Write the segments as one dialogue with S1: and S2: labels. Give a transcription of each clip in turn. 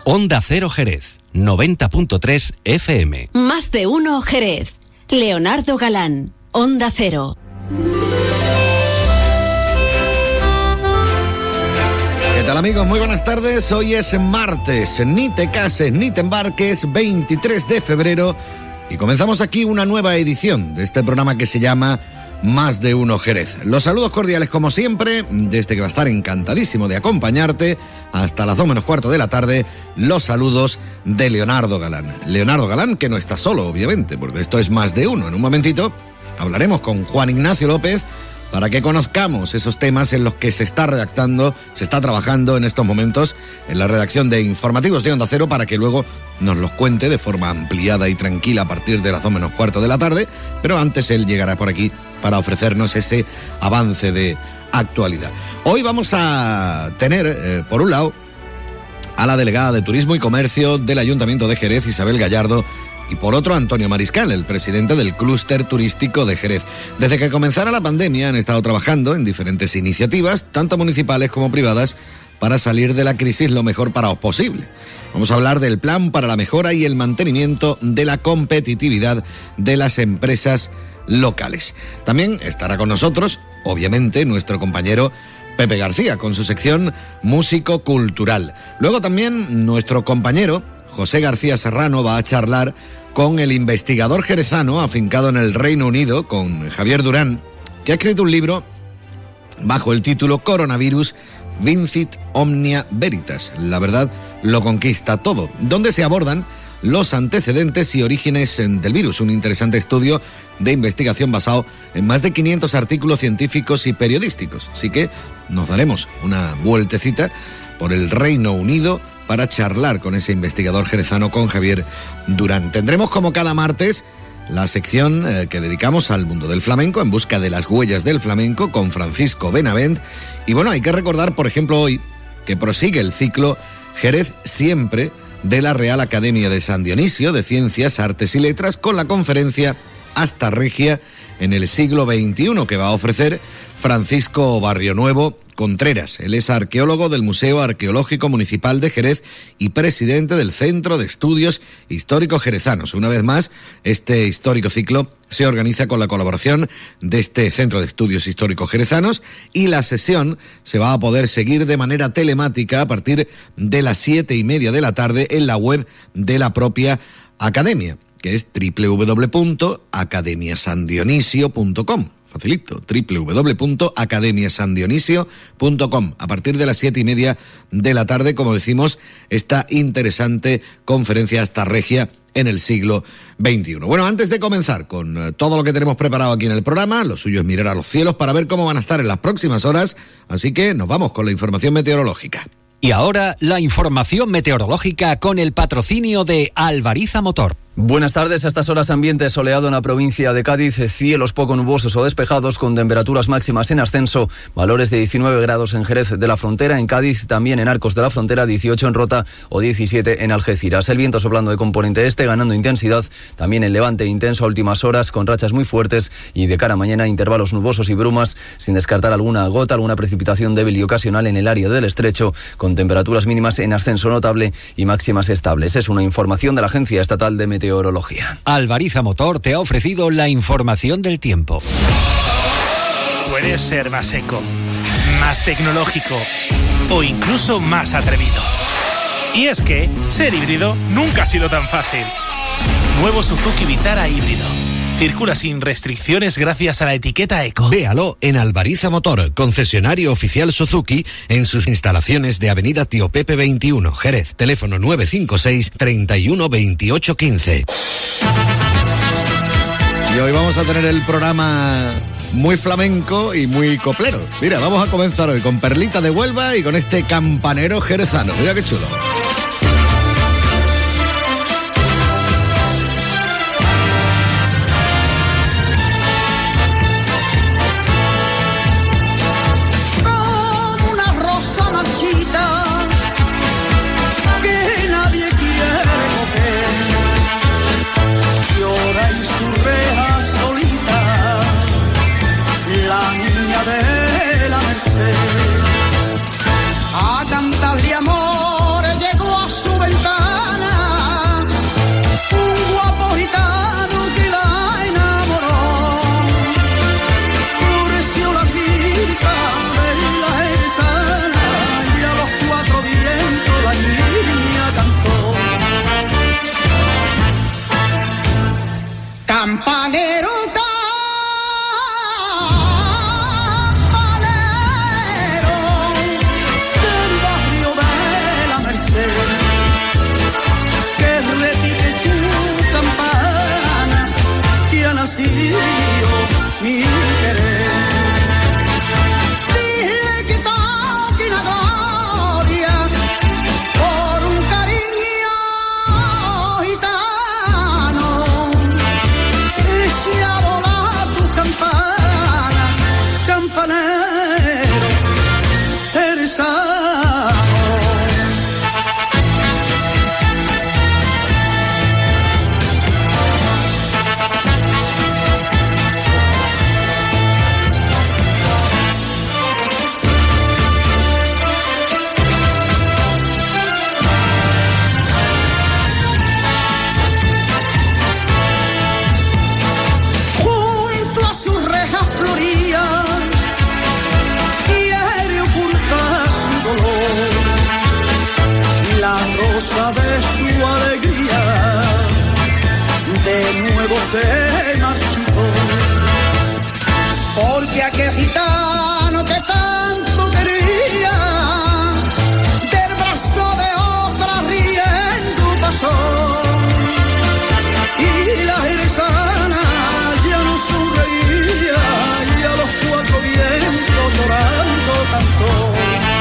S1: Onda Cero Jerez, 90.3 FM.
S2: Más de uno Jerez. Leonardo Galán, Onda Cero.
S3: ¿Qué tal, amigos? Muy buenas tardes. Hoy es martes, ni te cases ni te embarques, 23 de febrero, y comenzamos aquí una nueva edición de este programa que se llama Más de uno Jerez. Los saludos cordiales como siempre, desde que va a estar encantadísimo de acompañarte hasta las 2 menos cuarto de la tarde, los saludos de Leonardo Galán. Leonardo Galán, que no está solo, obviamente, porque esto es Más de uno. En un momentito hablaremos con Juan Ignacio López para que conozcamos esos temas en los que se está redactando, se está trabajando en estos momentos en la redacción de informativos de Onda Cero, para que luego nos los cuente de forma ampliada y tranquila a partir de las 2 menos cuarto de la tarde, pero antes él llegará por aquí para ofrecernos ese avance de actualidad. Hoy vamos a tener, por un lado, a la delegada de Turismo y Comercio del Ayuntamiento de Jerez, Isabel Gallardo, y por otro, Antonio Mariscal, el presidente del Clúster Turístico de Jerez. Desde que comenzara la pandemia han estado trabajando en diferentes iniciativas, tanto municipales como privadas, para salir de la crisis lo mejor parados posible. Vamos a hablar del plan para la mejora y el mantenimiento de la competitividad de las empresas locales. También estará con nosotros, obviamente, nuestro compañero Pepe García, con su sección Músico Cultural. Luego también nuestro compañero José García Serrano va a charlar con el investigador jerezano afincado en el Reino Unido, con Javier Durán, que ha escrito un libro bajo el título Coronavirus Vincit Omnia Veritas. La verdad lo conquista todo, donde se abordan los antecedentes y orígenes del virus, un interesante estudio de investigación basado en más de 500 artículos científicos y periodísticos. Así que nos daremos una vueltecita por el Reino Unido para charlar con ese investigador jerezano, con Javier Durán. Tendremos, como cada martes, la sección que dedicamos al mundo del flamenco, En busca de las huellas del flamenco, con Francisco Benavent. Y bueno, hay que recordar, por ejemplo, hoy, que prosigue el ciclo Jerez Siempre de la Real Academia de San Dionisio de Ciencias, Artes y Letras, con la conferencia Hasta Regia en el siglo XXI, que va a ofrecer Francisco Barrionuevo Contreras. Él es arqueólogo del Museo Arqueológico Municipal de Jerez y presidente del Centro de Estudios Históricos Jerezanos. Una vez más, este histórico ciclo se organiza con la colaboración de este Centro de Estudios Históricos Jerezanos, y la sesión se va a poder seguir de manera telemática a partir de las 7:30 de la tarde en la web de la propia academia, que es www.academiasandionisio.com. Facilito, www.academiasandionisio.com. A partir de las 7:30 de la tarde, como decimos, esta interesante conferencia Hasta Regia en el siglo XXI. Bueno, antes de comenzar con todo lo que tenemos preparado aquí en el programa, lo suyo es mirar a los cielos para ver cómo van a estar en las próximas horas, así que nos vamos con la información meteorológica.
S1: Y ahora la información meteorológica con el patrocinio de Alvariza Motor.
S4: Buenas tardes. A estas horas ambiente soleado en la provincia de Cádiz, cielos poco nubosos o despejados con temperaturas máximas en ascenso, valores de 19 grados en Jerez de la Frontera, en Cádiz, también en Arcos de la Frontera, 18 en Rota o 17 en Algeciras. El viento soplando de componente este, ganando intensidad, también en Levante intenso a últimas horas, con rachas muy fuertes, y de cara a mañana intervalos nubosos y brumas, sin descartar alguna gota, alguna precipitación débil y ocasional en el área del Estrecho, con temperaturas mínimas en ascenso notable y máximas estables. Es una información de la Agencia Estatal de Meteorología.
S1: Alvariza Motor te ha ofrecido la información del tiempo.
S5: Puedes ser más eco, más tecnológico o incluso más atrevido. Y es que ser híbrido nunca ha sido tan fácil. Nuevo Suzuki Vitara híbrido. Circula sin restricciones gracias a la etiqueta Eco.
S3: Véalo en Alvariza Motor, concesionario oficial Suzuki, en sus instalaciones de Avenida Tío Pepe 21, Jerez. Teléfono 956 31 28 15. Y hoy vamos a tener el programa muy flamenco y muy coplero. Mira, vamos a comenzar hoy con Perlita de Huelva y con este campanero jerezano. Mira qué chulo.
S6: A cantar de amor llegó a su ventura. causa de su alegría de nuevo se marchitó, porque aquel gitano que tanto quería del brazo de otra riendo pasó, y la jerezana ya no sonreía y a los cuatro vientos llorando cantó.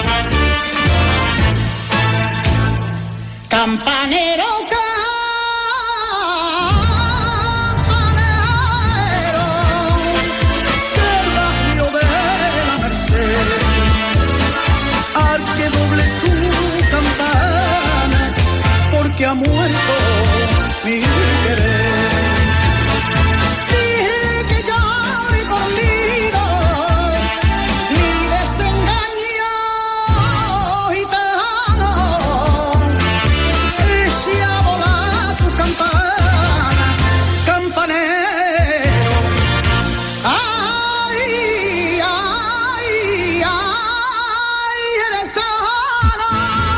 S6: Campanero, campanero del barrio de la Merced, al que doble tu campana, porque ha muerto mi querer. Dile que llore conmigo mi desengaño gitano, y si a volar tu campana, campanero. Ay, ay, ay, eres sano.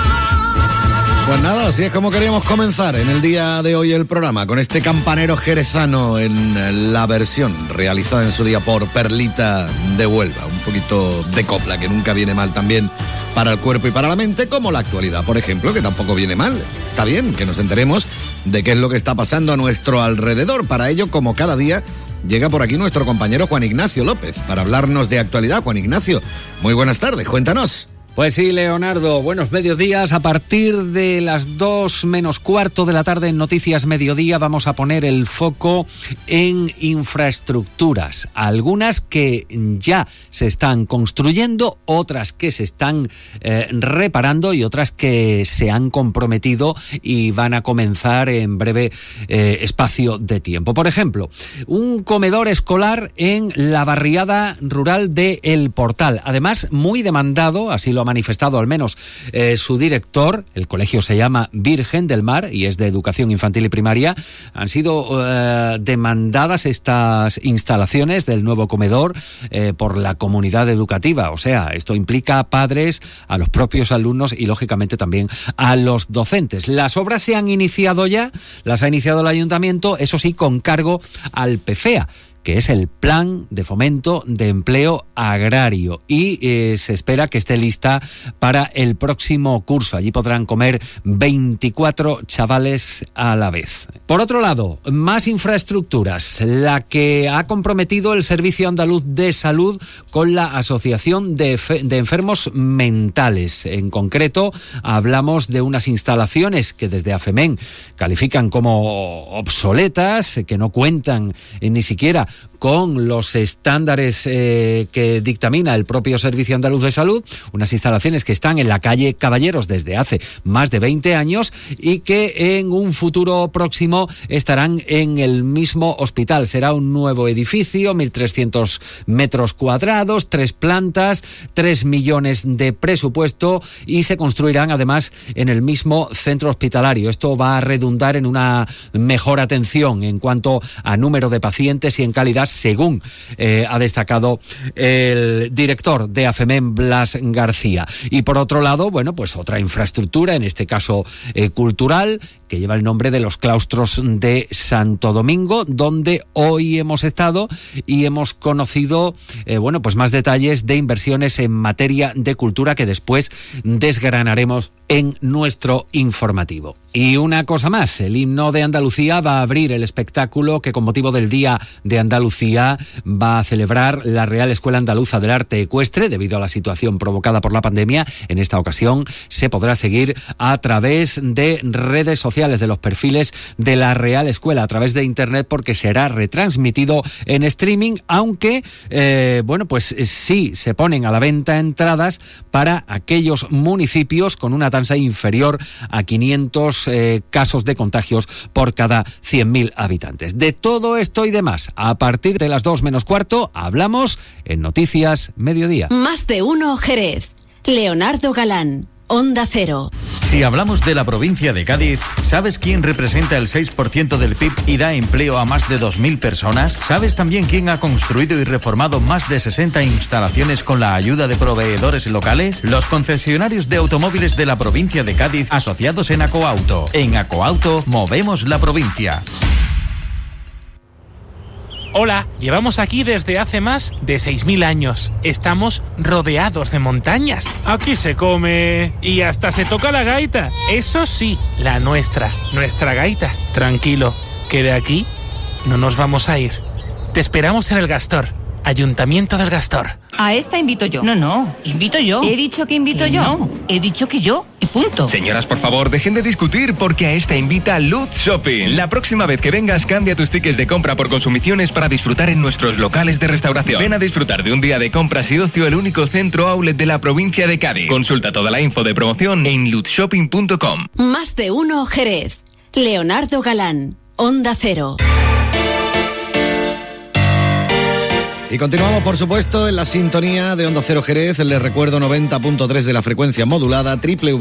S3: Pues nada, así es como queríamos comenzar en el día de hoy el programa, con este campanero jerezano en la versión realizada en su día por Perlita de Huelva. Un poquito de copla que nunca viene mal también para el cuerpo y para la mente, como la actualidad, por ejemplo, que tampoco viene mal. Está bien que nos enteremos de qué es lo que está pasando a nuestro alrededor. Para ello, como cada día, llega por aquí nuestro compañero Juan Ignacio López para hablarnos de actualidad. Juan Ignacio, muy buenas tardes, cuéntanos.
S1: Pues sí, Leonardo, buenos mediodías. A partir de las 2 menos cuarto de la tarde en Noticias Mediodía vamos a poner el foco en infraestructuras. Algunas que ya se están construyendo, otras que se están reparando y otras que se han comprometido y van a comenzar en breve espacio de tiempo. Por ejemplo, un comedor escolar en la barriada rural de El Portal. Además, muy demandado, así lo ha manifestado al menos su director. El colegio se llama Virgen del Mar y es de educación infantil y primaria. Han sido demandadas estas instalaciones del nuevo comedor por la comunidad educativa. O sea, esto implica a padres, a los propios alumnos y lógicamente también a los docentes. Las obras se han iniciado ya, las ha iniciado el ayuntamiento, eso sí, con cargo al PFEA, que es el Plan de Fomento de Empleo Agrario, y se espera que esté lista para el próximo curso. Allí podrán comer 24 chavales a la vez. Por otro lado, más infraestructuras, la que ha comprometido el Servicio Andaluz de Salud con la Asociación de Enfermos Mentales. En concreto, hablamos de unas instalaciones que desde AFEMEN califican como obsoletas, que no cuentan ni siquiera con los estándares que dictamina el propio Servicio Andaluz de Salud, unas instalaciones que están en la calle Caballeros desde hace más de 20 años y que en un futuro próximo estarán en el mismo hospital. Será un nuevo edificio, 1.300 metros cuadrados, 3 plantas, 3 millones de presupuesto y se construirán además en el mismo centro hospitalario. Esto va a redundar en una mejor atención en cuanto a número de pacientes y en calidad, según ha destacado el director de AFEMEN, Blas García. Y por otro lado, bueno, pues otra infraestructura, en este caso cultural, que lleva el nombre de los claustros de Santo Domingo, donde hoy hemos estado y hemos conocido, bueno, pues más detalles de inversiones en materia de cultura que después desgranaremos en nuestro informativo. Y una cosa más, el himno de Andalucía va a abrir el espectáculo que con motivo del Día de Andalucía va a celebrar la Real Escuela Andaluza del Arte Ecuestre. Debido a la situación provocada por la pandemia, en esta ocasión se podrá seguir a través de redes sociales, de los perfiles de la Real Escuela, a través de internet, porque será retransmitido en streaming, aunque, bueno, pues sí se ponen a la venta entradas para aquellos municipios con una tasa inferior a 500 casos de contagios por cada 100.000 habitantes. De todo esto y demás, a partir de las 2 menos cuarto, hablamos en Noticias Mediodía.
S2: Más de uno Jerez. Leonardo Galán, Onda Cero.
S7: Si hablamos de la provincia de Cádiz, ¿sabes quién representa el 6% del PIB y da empleo a más de 2.000 personas? ¿Sabes también quién ha construido y reformado más de 60 instalaciones con la ayuda de proveedores locales? Los concesionarios de automóviles de la provincia de Cádiz, asociados en Acoauto. En Acoauto, movemos la provincia.
S5: Hola, llevamos aquí desde hace más de 6.000 años. Estamos rodeados de montañas. Aquí se come y hasta se toca la gaita. Eso sí, la nuestra gaita. Tranquilo, que de aquí no nos vamos a ir. Te esperamos en el Gastor, Ayuntamiento del Gastor.
S8: A esta invito yo.
S9: No, invito yo.
S8: He dicho que invito yo.
S9: No, he dicho que yo y punto.
S10: Señoras, por favor, dejen de discutir porque a esta invita Lutz Shopping. La próxima vez que vengas, cambia tus tickets de compra por consumiciones para disfrutar en nuestros locales de restauración. Ven a disfrutar de un día de compras y ocio, el único centro outlet de la provincia de Cádiz. Consulta toda la info de promoción en lutzshopping.com.
S2: Más de uno Jerez. Leonardo Galán, Onda Cero.
S3: Y continuamos, por supuesto, en la sintonía de Onda Cero Jerez. Les recuerdo 90.3 de la frecuencia modulada,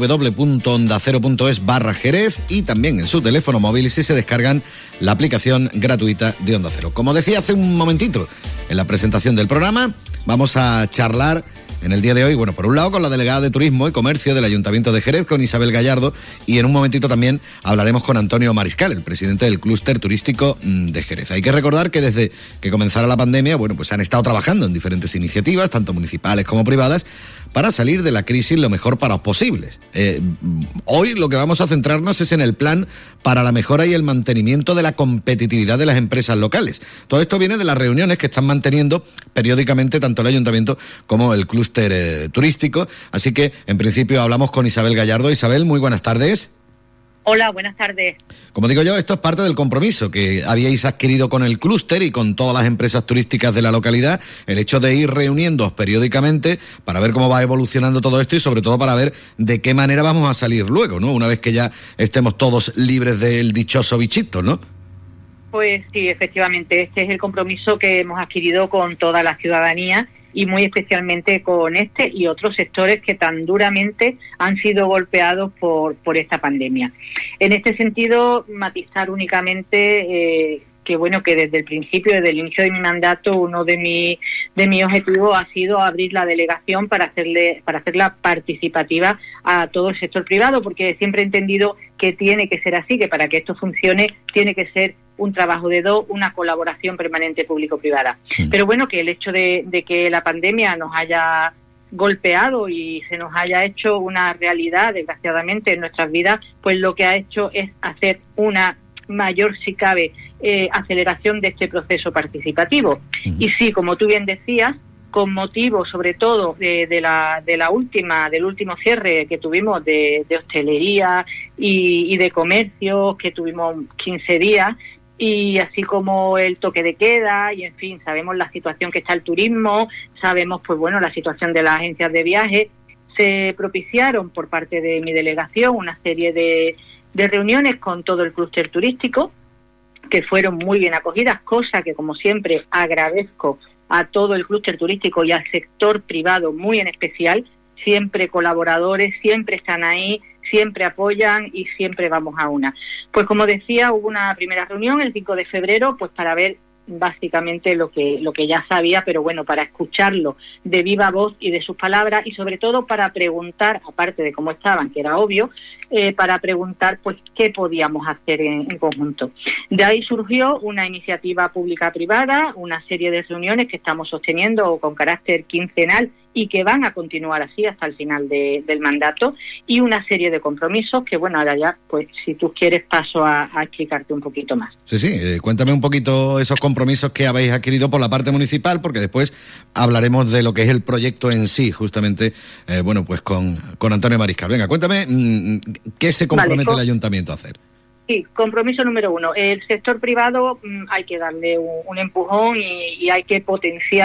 S3: www.ondacero.es/Jerez y también en su teléfono móvil si se descargan la aplicación gratuita de Onda Cero. Como decía hace un momentito en la presentación del programa, vamos a charlar en el día de hoy, bueno, por un lado con la delegada de Turismo y Comercio del Ayuntamiento de Jerez, con Isabel Gallardo, y en un momentito también hablaremos con Antonio Mariscal, el presidente del Clúster Turístico de Jerez. Hay que recordar que desde que comenzara la pandemia, bueno, pues han estado trabajando en diferentes iniciativas, tanto municipales como privadas, para salir de la crisis lo mejor para los posibles. Hoy lo que vamos a centrarnos es en el plan para la mejora y el mantenimiento de la competitividad de las empresas locales. Todo esto viene de las reuniones que están manteniendo periódicamente tanto el Ayuntamiento como el Clúster Turístico. Así que, en principio, hablamos con Isabel Gallardo. Isabel, muy buenas tardes.
S11: Hola, buenas tardes.
S3: Como digo yo, esto es parte del compromiso que habíais adquirido con el clúster y con todas las empresas turísticas de la localidad, el hecho de ir reuniéndoos periódicamente para ver cómo va evolucionando todo esto y sobre todo para ver de qué manera vamos a salir luego, ¿no? Una vez que ya estemos todos libres del dichoso bichito, ¿no?
S11: Pues sí, efectivamente, este es el compromiso que hemos adquirido con toda la ciudadanía y muy especialmente con este y otros sectores que tan duramente han sido golpeados por esta pandemia. En este sentido, matizar únicamente que bueno, que desde el principio, desde el inicio de mi mandato, uno de mis objetivos ha sido abrir la delegación para hacerla participativa a todo el sector privado, porque siempre he entendido que tiene que ser así, que para que esto funcione tiene que ser un trabajo de dos, una colaboración permanente público-privada. Sí. Pero bueno, que el hecho de que la pandemia nos haya golpeado y se nos haya hecho una realidad, desgraciadamente, en nuestras vidas, pues lo que ha hecho es hacer una mayor, si cabe, aceleración de este proceso participativo. Uh-huh. Y sí, como tú bien decías, con motivo sobre todo del último cierre que tuvimos de hostelería y de comercio, que tuvimos 15 días, y así como el toque de queda, y en fin, sabemos la situación que está el turismo, sabemos pues bueno la situación de las agencias de viaje, se propiciaron por parte de mi delegación una serie de reuniones con todo el clúster turístico, que fueron muy bien acogidas, cosa que como siempre agradezco a todo el clúster turístico y al sector privado muy en especial, siempre colaboradores, siempre están ahí, siempre apoyan y siempre vamos a una. Pues como decía, hubo una primera reunión el 5 de febrero, pues para ver básicamente lo que ya sabía, pero bueno, para escucharlo de viva voz y de sus palabras, y sobre todo para preguntar, aparte de cómo estaban, que era obvio, para preguntar pues qué podíamos hacer en conjunto. De ahí surgió una iniciativa pública-privada, una serie de reuniones que estamos sosteniendo con carácter quincenal y que van a continuar así hasta el final del mandato, y una serie de compromisos que, bueno, ahora ya, pues si tú quieres paso a explicarte un poquito más.
S3: Sí, cuéntame un poquito esos compromisos que habéis adquirido por la parte municipal, porque después hablaremos de lo que es el proyecto en sí, justamente, bueno, pues con Antonio Mariscal. Venga, cuéntame, ¿qué se compromete el ayuntamiento a hacer?
S11: Sí, compromiso número 1. El sector privado hay que darle un empujón y hay que potenciarlo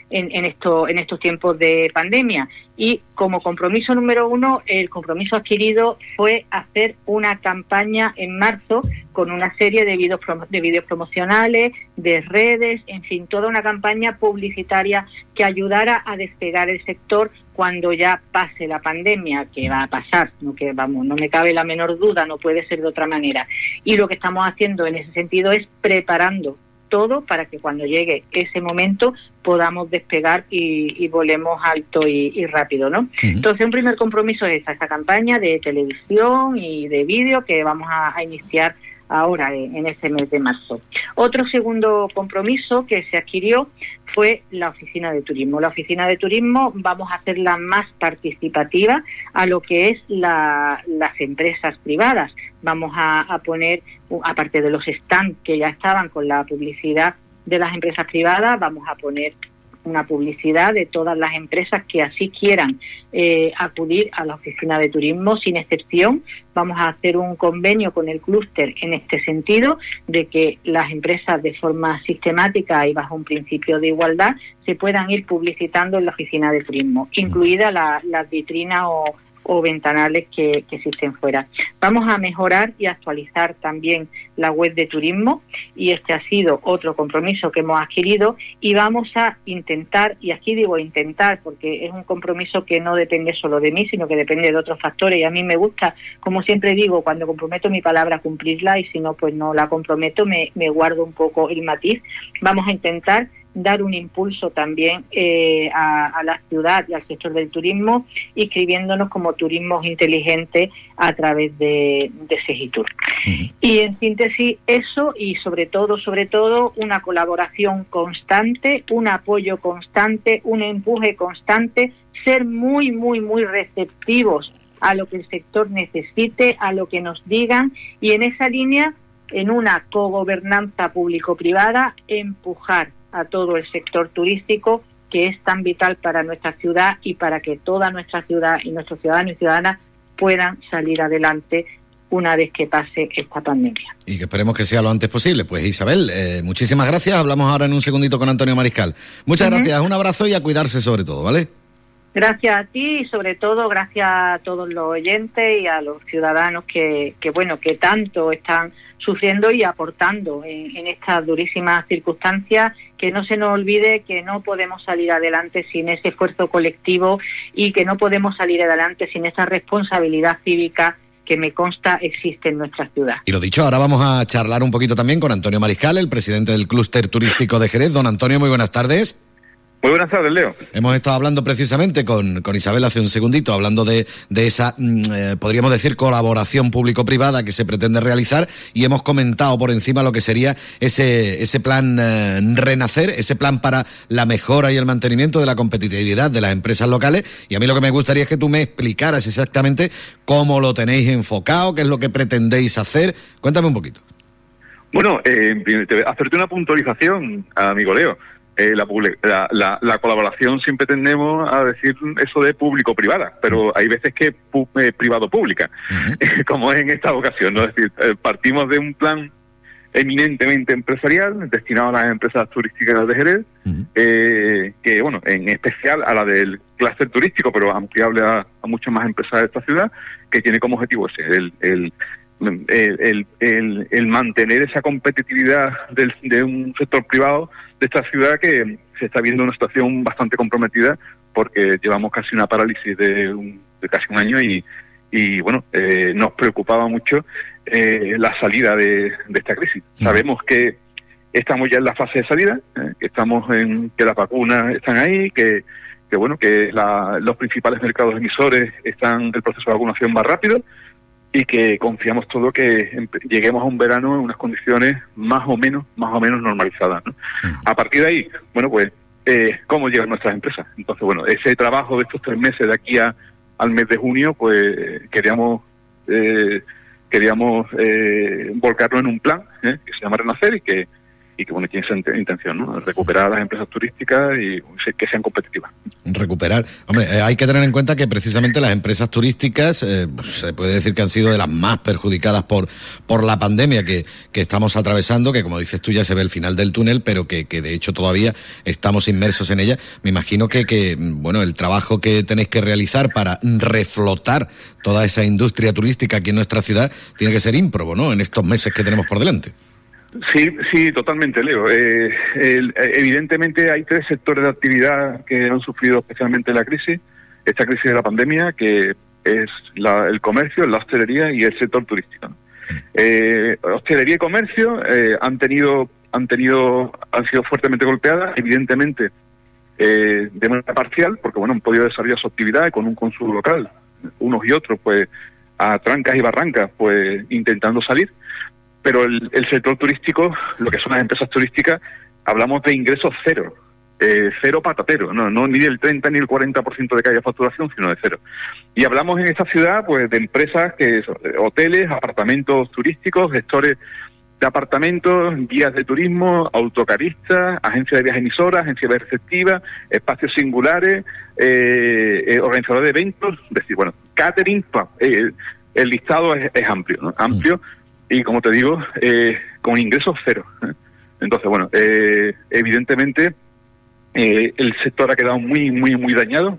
S11: en estos tiempos de pandemia. Y como compromiso número 1, el compromiso adquirido fue hacer una campaña en marzo con una serie de vídeos promocionales, de redes, en fin, toda una campaña publicitaria que ayudara a despegar el sector cuando ya pase la pandemia, que va a pasar, no me cabe la menor duda, no puede ser de otra manera. Y lo que estamos haciendo en ese sentido es preparando todo para que cuando llegue ese momento podamos despegar y volemos alto y rápido, ¿no? Entonces, un primer compromiso es esa campaña de televisión y de vídeo que vamos a iniciar ahora en este mes de marzo. Otro segundo compromiso que se adquirió fue la oficina de turismo. La oficina de turismo vamos a hacerla más participativa a lo que es las empresas privadas. Vamos a poner, aparte de los stands que ya estaban con la publicidad de las empresas privadas, vamos a poner una publicidad de todas las empresas que así quieran acudir a la oficina de turismo, sin excepción. Vamos a hacer un convenio con el clúster en este sentido, de que las empresas de forma sistemática y bajo un principio de igualdad se puedan ir publicitando en la oficina de turismo, incluidas las vitrinas o ventanales que existen fuera. Vamos a mejorar y actualizar también la web de turismo, y este ha sido otro compromiso que hemos adquirido, y vamos a intentar, y aquí digo intentar porque es un compromiso que no depende solo de mí, sino que depende de otros factores, y a mí me gusta, como siempre digo, cuando comprometo mi palabra, cumplirla, y si no, pues no la comprometo, me guardo un poco el matiz. Vamos a intentar dar un impulso también a la ciudad y al sector del turismo, inscribiéndonos como turismos inteligentes a través de Segitur. Y en síntesis eso, y sobre todo una colaboración constante, un apoyo constante, un empuje constante, ser muy, muy, muy receptivos a lo que el sector necesite, a lo que nos digan, y en esa línea, en una cogobernanza público-privada, empujar a todo el sector turístico, que es tan vital para nuestra ciudad y para que toda nuestra ciudad y nuestros ciudadanos y ciudadanas puedan salir adelante una vez que pase esta pandemia.
S3: Y que esperemos que sea lo antes posible. Pues Isabel, muchísimas gracias. Hablamos ahora en un segundito con Antonio Mariscal. Muchas gracias, un abrazo y a cuidarse sobre todo, ¿vale?
S11: Gracias a ti, y sobre todo gracias a todos los oyentes y a los ciudadanos que tanto están sufriendo y aportando en estas durísimas circunstancias. Que no se nos olvide que no podemos salir adelante sin ese esfuerzo colectivo, y que no podemos salir adelante sin esa responsabilidad cívica que me consta existe en nuestra ciudad.
S3: Y lo dicho, ahora vamos a charlar un poquito también con Antonio Mariscal, el presidente del Clúster Turístico de Jerez. Don Antonio, muy buenas tardes.
S12: Muy buenas tardes, Leo.
S3: Hemos estado hablando precisamente con Isabel hace un segundito, hablando de esa, podríamos decir, colaboración público-privada que se pretende realizar, y hemos comentado por encima lo que sería ese plan Renacer, ese plan para la mejora y el mantenimiento de la competitividad de las empresas locales. Y a mí lo que me gustaría es que tú me explicaras exactamente cómo lo tenéis enfocado, qué es lo que pretendéis hacer. Cuéntame un poquito.
S12: Bueno, hacerte una puntualización, amigo Leo. La colaboración siempre tendemos a decir eso de público-privada, pero hay veces que privado-pública, como es en esta ocasión, ¿no? Es decir, partimos de un plan eminentemente empresarial destinado a las empresas turísticas de Jerez, que, bueno, en especial a la del clúster turístico, pero ampliable a muchas más empresas de esta ciudad, que tiene como objetivo ese, el mantener esa competitividad de un sector privado de esta ciudad, que se está viendo una situación bastante comprometida, porque llevamos casi una parálisis de casi un año, y bueno, nos preocupaba mucho la salida de esta crisis. Sabemos que estamos ya en la fase de salida, que las vacunas están ahí, que bueno, que los principales mercados emisores el proceso de vacunación va rápido, y que confiamos todo que lleguemos a un verano en unas condiciones más o menos normalizadas, ¿no? A partir de ahí, bueno, pues, ¿cómo llegan nuestras empresas? Entonces, bueno, ese trabajo de estos 3 meses de aquí al mes de junio, pues queríamos volcarlo en un plan que se llama Renacer, y que y que bueno, tiene esa intención, ¿no? Recuperar las empresas turísticas y que sean competitivas.
S3: Recuperar. Hombre, hay que tener en cuenta que precisamente las empresas turísticas se puede decir que han sido de las más perjudicadas por la pandemia que estamos atravesando, que como dices tú ya se ve el final del túnel, pero que de hecho todavía estamos inmersos en ella. Me imagino que bueno, el trabajo que tenéis que realizar para reflotar toda esa industria turística aquí en nuestra ciudad tiene que ser ímprobo, ¿no? En estos meses que tenemos por delante.
S12: Sí, totalmente, Leo. Evidentemente hay 3 sectores de actividad que han sufrido especialmente esta crisis de la pandemia, que es el comercio, la hostelería y el sector turístico, ¿no? Hostelería y comercio han sido fuertemente golpeadas, evidentemente de manera parcial, porque bueno, han podido desarrollar su actividad con un consumo local, unos y otros pues a trancas y barrancas pues intentando salir. Pero el sector turístico, lo que son las empresas turísticas, hablamos de ingresos cero patatero, no ni del 30 ni el 40% de que haya facturación, sino de cero. Y hablamos en esta ciudad pues de empresas que son hoteles, apartamentos turísticos, gestores de apartamentos, guías de turismo, autocaristas, agencias de viajes emisoras, agencias de receptivas, espacios singulares, organizadores de eventos, es decir, bueno, catering, el listado es amplio, ¿no? Amplio. Y como te digo, con ingresos cero. Entonces, bueno, evidentemente el sector ha quedado muy dañado,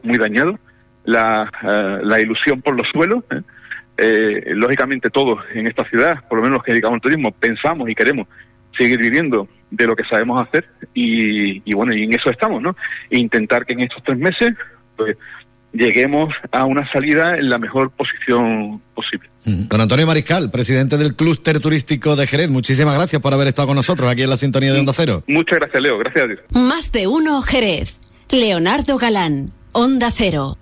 S12: la ilusión por los suelos. Lógicamente todos en esta ciudad, por lo menos los que dedicamos al turismo, pensamos y queremos seguir viviendo de lo que sabemos hacer y bueno, y en eso estamos, ¿no? E intentar que en estos 3 meses pues lleguemos a una salida en la mejor posición posible.
S3: Don Antonio Mariscal, presidente del Clúster Turístico de Jerez, muchísimas gracias por haber estado con nosotros aquí en la sintonía de Onda Cero.
S12: Muchas gracias, Leo, gracias a Dios.
S2: Más de uno Jerez. Leonardo Galán, Onda Cero.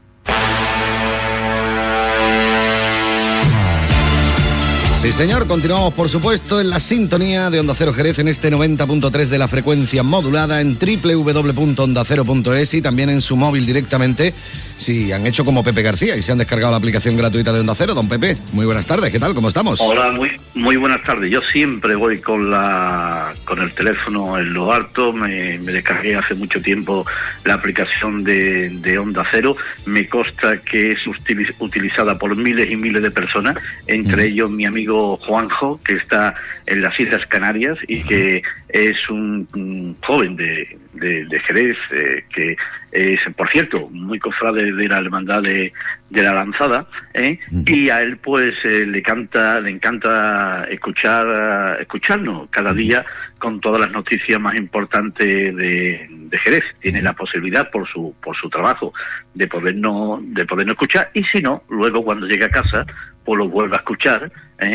S3: Sí, señor, continuamos, por supuesto, en la sintonía de Onda Cero Jerez en este 90.3 de la frecuencia modulada en www.ondacero.es y también en su móvil directamente, si han hecho como Pepe García y se han descargado la aplicación gratuita de Onda Cero. Don Pepe, muy buenas tardes, ¿qué tal? ¿Cómo estamos?
S13: Hola, muy buenas tardes. Yo siempre voy con el teléfono en lo alto, me descargué hace mucho tiempo la aplicación de Onda Cero, me consta que es utilizada por miles y miles de personas, entre ellos mi amigo Juanjo, que está en las Islas Canarias y que es un joven de Jerez, que es, por cierto, muy cofrade de la Hermandad de la Lanzada, y a él pues le encanta escucharnos cada día con todas las noticias más importantes de Jerez. Tiene la posibilidad por su trabajo de podernos escuchar, y si no, luego cuando llega a casa pues lo vuelve a escuchar,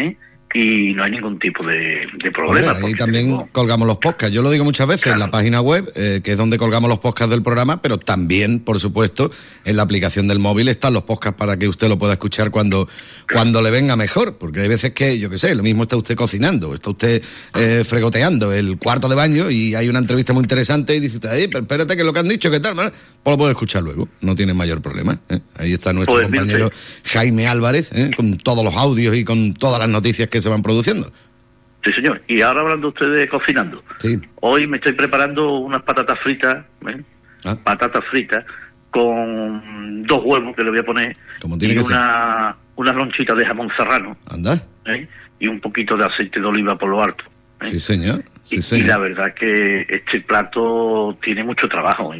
S13: y no hay ningún tipo de problema.
S3: Ahí también colgamos los podcasts. Yo lo digo muchas veces, claro, en la página web, que es donde colgamos los podcasts del programa, pero también, por supuesto, en la aplicación del móvil están los podcasts para que usted lo pueda escuchar cuando le venga mejor, porque hay veces que, yo qué sé, lo mismo está usted cocinando, está usted fregoteando el cuarto de baño y hay una entrevista muy interesante y dice, pero espérate que lo que han dicho, ¿qué tal? Pues lo puede escuchar luego, no tiene mayor problema. Ahí está nuestro compañero Jaime Álvarez, con todos los audios y con todas las noticias que se van produciendo.
S13: Sí, señor. Y ahora hablando ustedes cocinando. Sí. Hoy me estoy preparando unas patatas fritas, patatas fritas con 2 huevos que le voy a poner y unas lonchitas de jamón serrano.
S3: Anda.
S13: Y un poquito de aceite de oliva por lo alto.
S3: Sí, señor. Sí, señor.
S13: Y la verdad que este plato tiene mucho trabajo,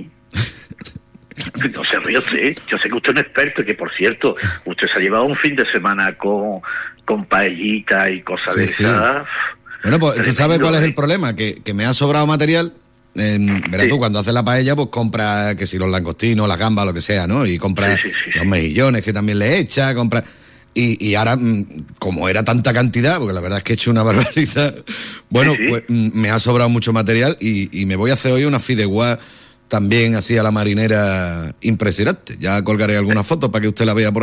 S13: No se ríe usted. Yo sé que usted es un experto y que, por cierto, usted se ha llevado un fin de semana con paellita y cosas de esas.
S3: Bueno, pues tú sabes cuál es el problema, que me ha sobrado material. Verás tú, cuando haces la paella, pues compra, que si los langostinos, las gambas, lo que sea, ¿no? Y compra los mejillones que también le echa, compra... Y ahora, como era tanta cantidad, porque la verdad es que he hecho una barbaridad, bueno, pues me ha sobrado mucho material y me voy a hacer hoy una fideuá también así a la marinera impresionante. Ya colgaré algunas fotos para que usted la vea por ahí.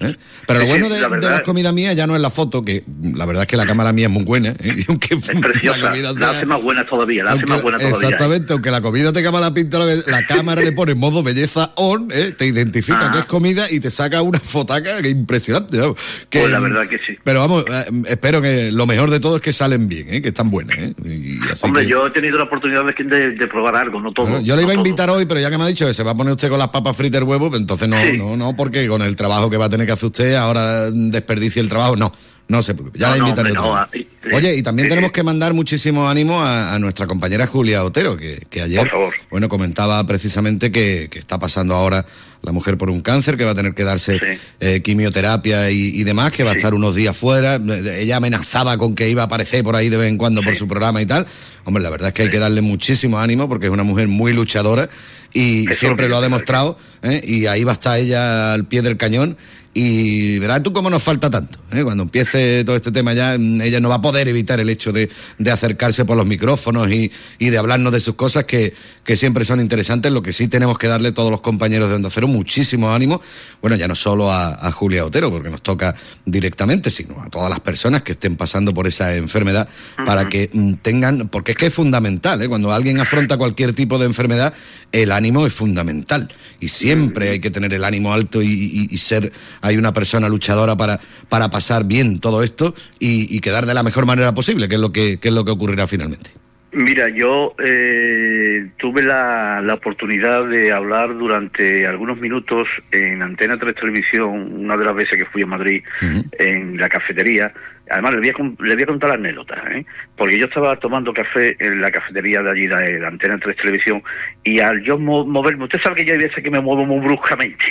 S3: Pero lo bueno de las comidas mías ya no es la foto, que la verdad es que la cámara mía es muy buena, y aunque
S13: es preciosa, la hace más buena todavía,
S3: Exactamente, aunque la comida te cama la pinta, la cámara le pone modo belleza on, te identifica que es comida y te saca una fotaca que es impresionante, vamos.
S13: Pues la verdad que sí.
S3: Pero vamos, espero que lo mejor de todo es que salen bien, que están buenas.
S13: Hombre, yo he tenido la oportunidad de probar algo, no todo.
S3: Bueno, yo le iba a invitar hoy, pero ya que me ha dicho que se va a poner usted con las papas fritas el huevo, pues entonces no, porque con el trabajo que va a tener que hace usted, ahora desperdicie el trabajo, no se preocupe, ya la invitaré Oye, y también tenemos que mandar muchísimo ánimo a nuestra compañera Julia Otero, que ayer, bueno, comentaba precisamente que está pasando ahora la mujer por un cáncer, que va a tener que darse quimioterapia y demás, que va a estar unos días fuera. Ella amenazaba con que iba a aparecer por ahí de vez en cuando por su programa y tal. Hombre, la verdad es que hay que darle muchísimo ánimo porque es una mujer muy luchadora y siempre lo ha demostrado, y ahí va a estar ella al pie del cañón. Y verás tú cómo nos falta tanto, cuando empiece todo este tema ya, ella no va a poder evitar el hecho de acercarse por los micrófonos y de hablarnos de sus cosas que siempre son interesantes. Lo que sí tenemos que darle todos los compañeros de Onda Cero muchísimo ánimo, bueno, ya no solo a Julia Otero, porque nos toca directamente, sino a todas las personas que estén pasando por esa enfermedad, para que tengan, porque es que es fundamental, cuando alguien afronta cualquier tipo de enfermedad, el ánimo es fundamental, y siempre hay que tener el ánimo alto y ser... Hay una persona luchadora para pasar bien todo esto y quedar de la mejor manera posible, que es lo que ocurrirá finalmente.
S13: Mira, yo tuve la oportunidad de hablar durante algunos minutos en Antena 3 Televisión, una de las veces que fui a Madrid, en la cafetería. Además, le voy a contar la anécdota, porque yo estaba tomando café en la cafetería de allí, de Antena 3 Televisión, y al yo moverme, usted sabe que yo hay veces que me muevo muy bruscamente,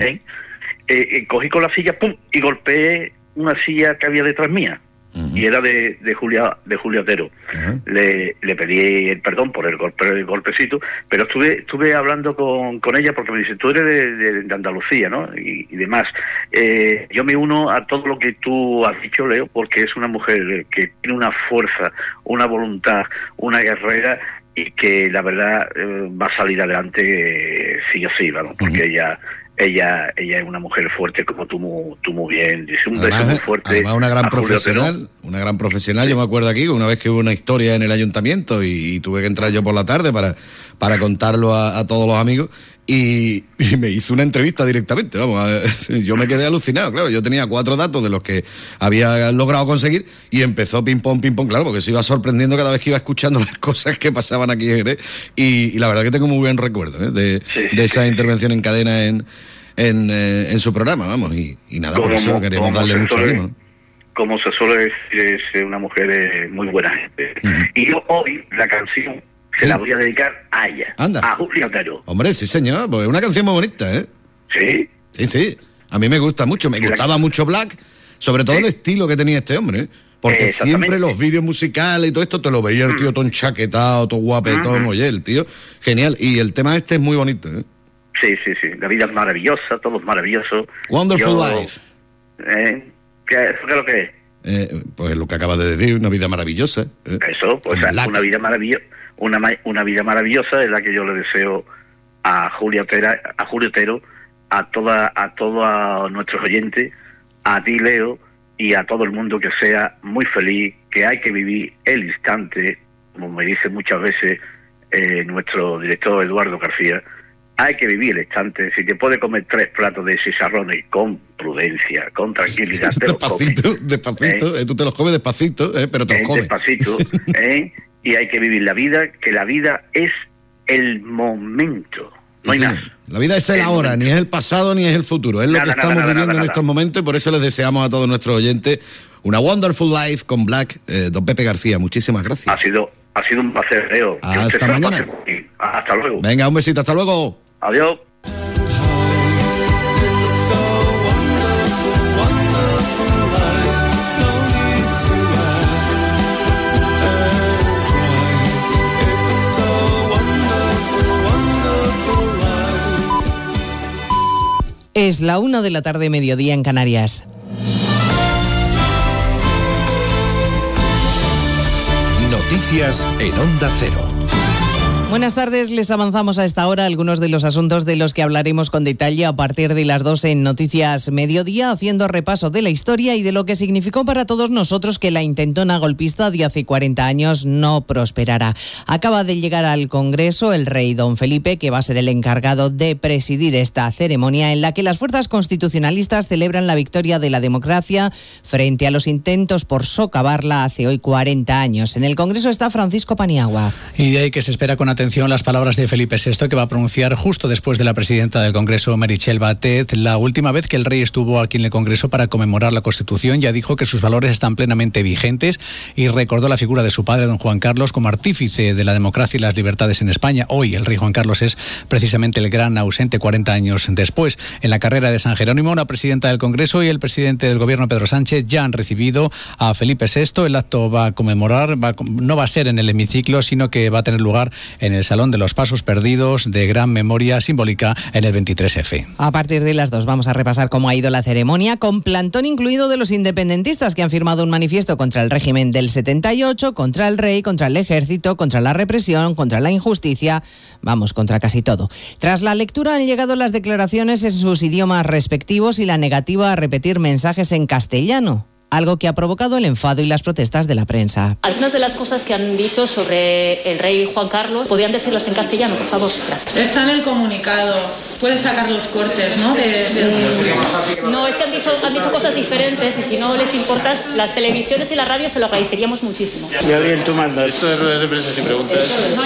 S13: cogí con la silla, pum, y golpeé una silla que había detrás mía, y era de Julia Otero. Le pedí el perdón por el golpecito, pero estuve hablando con ella, porque me dice, tú eres de Andalucía, ¿no? Y demás. Yo me uno a todo lo que tú has dicho, Leo, porque es una mujer que tiene una fuerza, una voluntad, una guerrera, y que la verdad va a salir adelante sí o sí, vamos, porque ella es una mujer fuerte, como tú muy bien dices, un beso muy fuerte.
S3: Además, una gran profesional. Yo me acuerdo aquí, una vez que hubo una historia en el ayuntamiento y tuve que entrar yo por la tarde para contarlo a todos los amigos, y me hizo una entrevista directamente, yo me quedé alucinado, claro, yo tenía 4 datos de los que había logrado conseguir, y empezó ping pong, claro, porque se iba sorprendiendo cada vez que iba escuchando las cosas que pasaban aquí en Jerez, y la verdad que tengo muy buen recuerdo de esa intervención en cadena en su programa, y nada, por eso queremos darle mucho ánimo.
S13: Como se suele decir, es una mujer muy buena gente. Y yo hoy la canción se la voy a dedicar a ella, a Julia Otero.
S3: Hombre, sí señor, pues es una canción muy bonita,
S13: ¿Sí?
S3: Sí, a mí me gusta mucho, me gustaba mucho Black, sobre todo el estilo que tenía este hombre, porque siempre los vídeos musicales y todo esto te lo veía el tío todo enchaquetado, todo guapetón, oye, el tío, genial, y el tema este es muy bonito,
S13: Sí, la vida es maravillosa, todo es maravilloso.
S3: Wonderful Life.
S13: ¿Qué es lo que es?
S3: Pues lo que acabas de decir, una vida maravillosa.
S13: Eso, pues una vida maravillosa. Una vida maravillosa es la que yo le deseo a Julia Otero, a todos nuestros oyentes, a ti, Leo, y a todo el mundo, que sea muy feliz, que hay que vivir el instante, como me dice muchas veces nuestro director Eduardo García, hay que vivir el instante. Si te puedes comer 3 platos de chicharrones con prudencia, con tranquilidad,
S3: despacito, tú te los comes despacito, pero te los comes.
S13: Despacito, y hay que vivir la vida, que la vida es el momento, no hay más.
S3: La vida es el ahora, momento. Ni es el pasado ni es el futuro, es lo que estamos viviendo en estos momentos, y por eso les deseamos a todos nuestros oyentes una Wonderful Life con Black. Don Pepe García, muchísimas gracias.
S13: Ha sido un placer, Leo.
S3: Hasta mañana.
S13: Hasta luego.
S3: Venga, un besito, hasta luego.
S13: Adiós.
S14: Es la 1 de la tarde, mediodía en Canarias.
S15: Noticias en Onda Cero.
S14: Buenas tardes, les avanzamos a esta hora algunos de los asuntos de los que hablaremos con detalle a partir de las 12 en Noticias Mediodía, haciendo repaso de la historia y de lo que significó para todos nosotros que la intentona golpista de hace 40 años no prosperara. Acaba de llegar al Congreso el rey don Felipe, que va a ser el encargado de presidir esta ceremonia en la que las fuerzas constitucionalistas celebran la victoria de la democracia frente a los intentos por socavarla hace hoy 40 años. En el Congreso está Francisco Paniagua.
S15: Y de ahí que se espera con atención las palabras de Felipe VI, que va a pronunciar justo después de la presidenta del Congreso, Meritxell Batet. La última vez que el rey estuvo aquí en el Congreso para conmemorar la Constitución, ya dijo que sus valores están plenamente vigentes y recordó la figura de su padre, don Juan Carlos, como artífice de la democracia y las libertades en España. Hoy el rey Juan Carlos es precisamente el gran ausente 40 años después. En la carrera de San Jerónimo, la presidenta del Congreso y el presidente del Gobierno, Pedro Sánchez, ya han recibido a Felipe VI. El acto va a conmemorar, no va a ser en el hemiciclo, sino que va a tener lugar en el Salón de los Pasos Perdidos, de gran memoria simbólica, en el 23F.
S14: A partir de las 2 vamos a repasar cómo ha ido la ceremonia, con plantón incluido de los independentistas que han firmado un manifiesto contra el régimen del 78, contra el rey, contra el ejército, contra la represión, contra la injusticia, vamos, contra casi todo. Tras la lectura han llegado las declaraciones en sus idiomas respectivos y la negativa a repetir mensajes en castellano, algo que ha provocado el enfado y las protestas de la prensa.
S16: Algunas de las cosas que han dicho sobre el rey Juan Carlos, ¿podrían decirlas en castellano, por favor? Gracias.
S17: Está en el comunicado. Puedes sacar los cortes, ¿no?
S16: No, es que han dicho cosas diferentes y si no les importa, las televisiones y la radio se lo agradeceríamos muchísimo.
S18: Gabriel, tú mandas. Esto es rueda de prensa sin preguntas.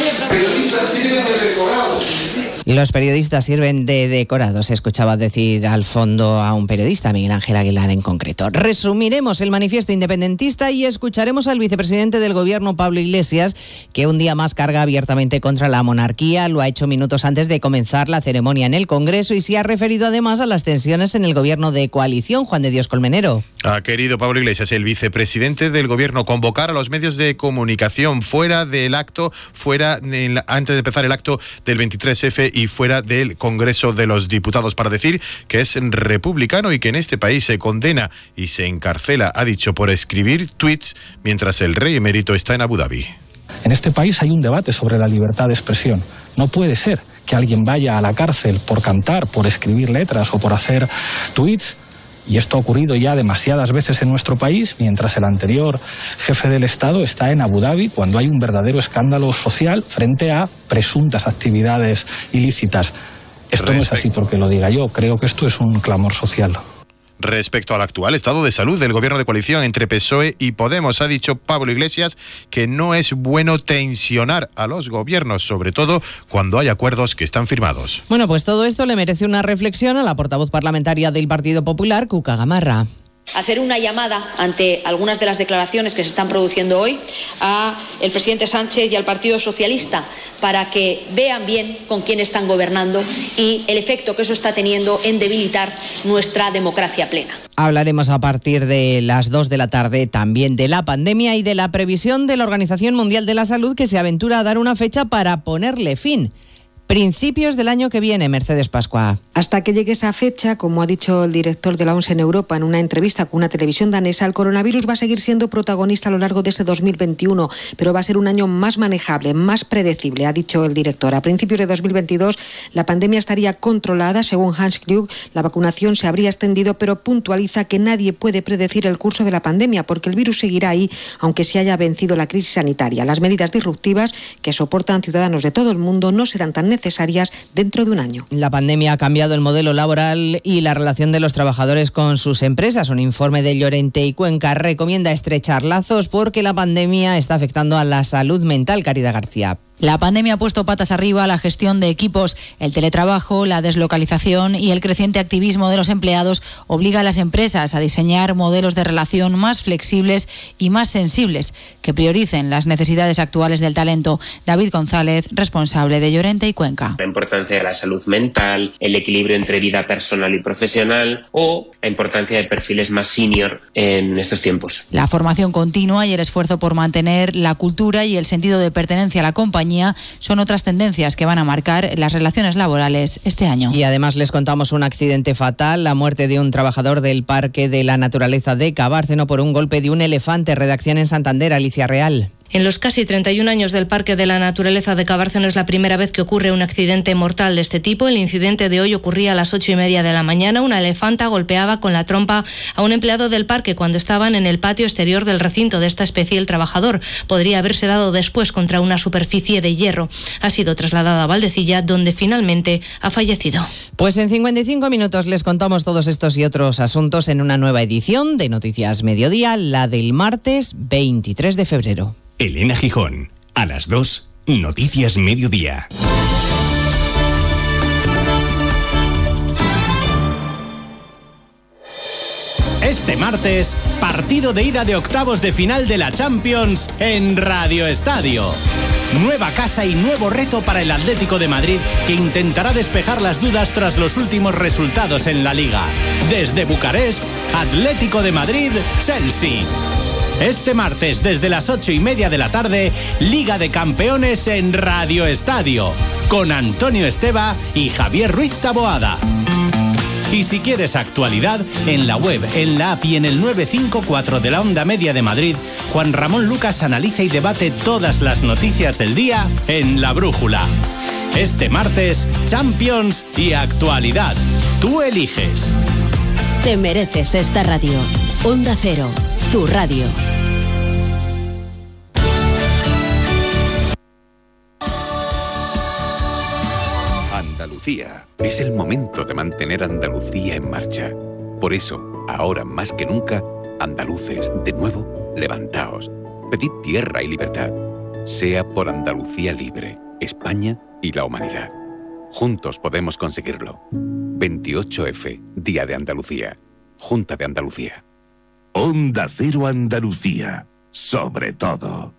S14: Los periodistas sirven de decorados, se escuchaba decir al fondo a un periodista, Miguel Ángel Aguilar en concreto. Resumiremos el manifiesto independentista y escucharemos al vicepresidente del Gobierno, Pablo Iglesias, que un día más carga abiertamente contra la monarquía. Lo ha hecho minutos antes de comenzar la ceremonia en el Congreso y se ha referido además a las tensiones en el Gobierno de coalición. Juan de Dios Colmenero.
S19: Ha querido Pablo Iglesias, el vicepresidente del Gobierno, convocar a los medios de comunicación fuera del acto, antes de empezar el acto del 23F y fuera del Congreso de los Diputados, para decir que es republicano y que en este país se condena y se encarcela, ha dicho, por escribir tweets mientras el rey emérito está en Abu Dhabi.
S20: En este país hay un debate sobre la libertad de expresión. No puede ser que alguien vaya a la cárcel por cantar, por escribir letras o por hacer tweets. Y esto ha ocurrido ya demasiadas veces en nuestro país, mientras el anterior jefe del Estado está en Abu Dhabi, cuando hay un verdadero escándalo social frente a presuntas actividades ilícitas. Esto no es así porque lo diga yo, creo que esto es un clamor social.
S19: Respecto al actual estado de salud del gobierno de coalición entre PSOE y Podemos, ha dicho Pablo Iglesias que no es bueno tensionar a los gobiernos, sobre todo cuando hay acuerdos que están firmados.
S14: Bueno, pues todo esto le merece una reflexión a la portavoz parlamentaria del Partido Popular, Cuca Gamarra.
S21: Hacer una llamada ante algunas de las declaraciones que se están produciendo hoy a el presidente Sánchez y al Partido Socialista para que vean bien con quién están gobernando y el efecto que eso está teniendo en debilitar nuestra democracia plena.
S14: Hablaremos a partir de las 2 de la tarde también de la pandemia y de la previsión de la Organización Mundial de la Salud, que se aventura a dar una fecha para ponerle fin. Principios del año que viene, Mercedes Pascua.
S22: Hasta que llegue esa fecha, como ha dicho el director de la OMS en Europa en una entrevista con una televisión danesa, el coronavirus va a seguir siendo protagonista a lo largo de este 2021, pero va a ser un año más manejable, más predecible, ha dicho el director. A principios de 2022, la pandemia estaría controlada, según Hans Kluge, la vacunación se habría extendido, pero puntualiza que nadie puede predecir el curso de la pandemia, porque el virus seguirá ahí, aunque se haya vencido la crisis sanitaria. Las medidas disruptivas que soportan ciudadanos de todo el mundo no serán tan necesarias dentro de un año.
S14: La pandemia ha cambiado el modelo laboral y la relación de los trabajadores con sus empresas. Un informe de Llorente y Cuenca recomienda estrechar lazos porque la pandemia está afectando a la salud mental. Caridad García.
S23: La pandemia ha puesto patas arriba a la gestión de equipos. El teletrabajo, la deslocalización y el creciente activismo de los empleados obliga a las empresas a diseñar modelos de relación más flexibles y más sensibles, que prioricen las necesidades actuales del talento. David González, responsable de Llorente y Cuenca.
S24: La importancia de la salud mental, el equilibrio entre vida personal y profesional o la importancia de perfiles más senior en estos tiempos.
S23: La formación continua y el esfuerzo por mantener la cultura y el sentido de pertenencia a la compañía son otras tendencias que van a marcar las relaciones laborales este año.
S14: Y además les contamos un accidente fatal, la muerte de un trabajador del Parque de la Naturaleza de Cabárceno por un golpe de un elefante. Redacción en Santander, Alicia Real.
S1: En los casi 31 años del Parque de la Naturaleza de Cabarce no es la primera vez que ocurre un accidente mortal de este tipo. El incidente de hoy ocurría a las 8:30 de la mañana. Una elefanta golpeaba con la trompa a un empleado del parque cuando estaban en el patio exterior del recinto de esta especie. El trabajador podría haberse dado después contra una superficie de hierro. Ha sido trasladado a Valdecilla, donde finalmente ha fallecido.
S14: Pues en 55 minutos les contamos todos estos y otros asuntos en una nueva edición de Noticias Mediodía, la del martes 23 de febrero.
S4: Elena Gijón, a las 2, Noticias Mediodía. Este martes, partido de ida de octavos de final de la Champions en Radio Estadio. Nueva casa y nuevo reto para el Atlético de Madrid, que intentará despejar las dudas tras los últimos resultados en la Liga. Desde Bucarest, Atlético de Madrid, Chelsea. Este martes, desde las 8:30 de la tarde, Liga de Campeones en Radio Estadio, con Antonio Esteba y Javier Ruiz Taboada. Y si quieres actualidad, en la web, en la app y en el 954 de la Onda Media de Madrid, Juan Ramón Lucas analiza y debate todas las noticias del día en La Brújula. Este martes, Champions y actualidad. Tú eliges.
S2: Te mereces esta radio. Onda Cero, tu radio.
S6: Andalucía. Es el momento de mantener Andalucía en marcha. Por eso, ahora más que nunca, andaluces, de nuevo, levantaos. Pedid tierra y libertad. Sea por Andalucía libre, España y la humanidad. Juntos podemos conseguirlo. 28F, Día de Andalucía. Junta de Andalucía.
S7: Onda Cero Andalucía. Sobre todo.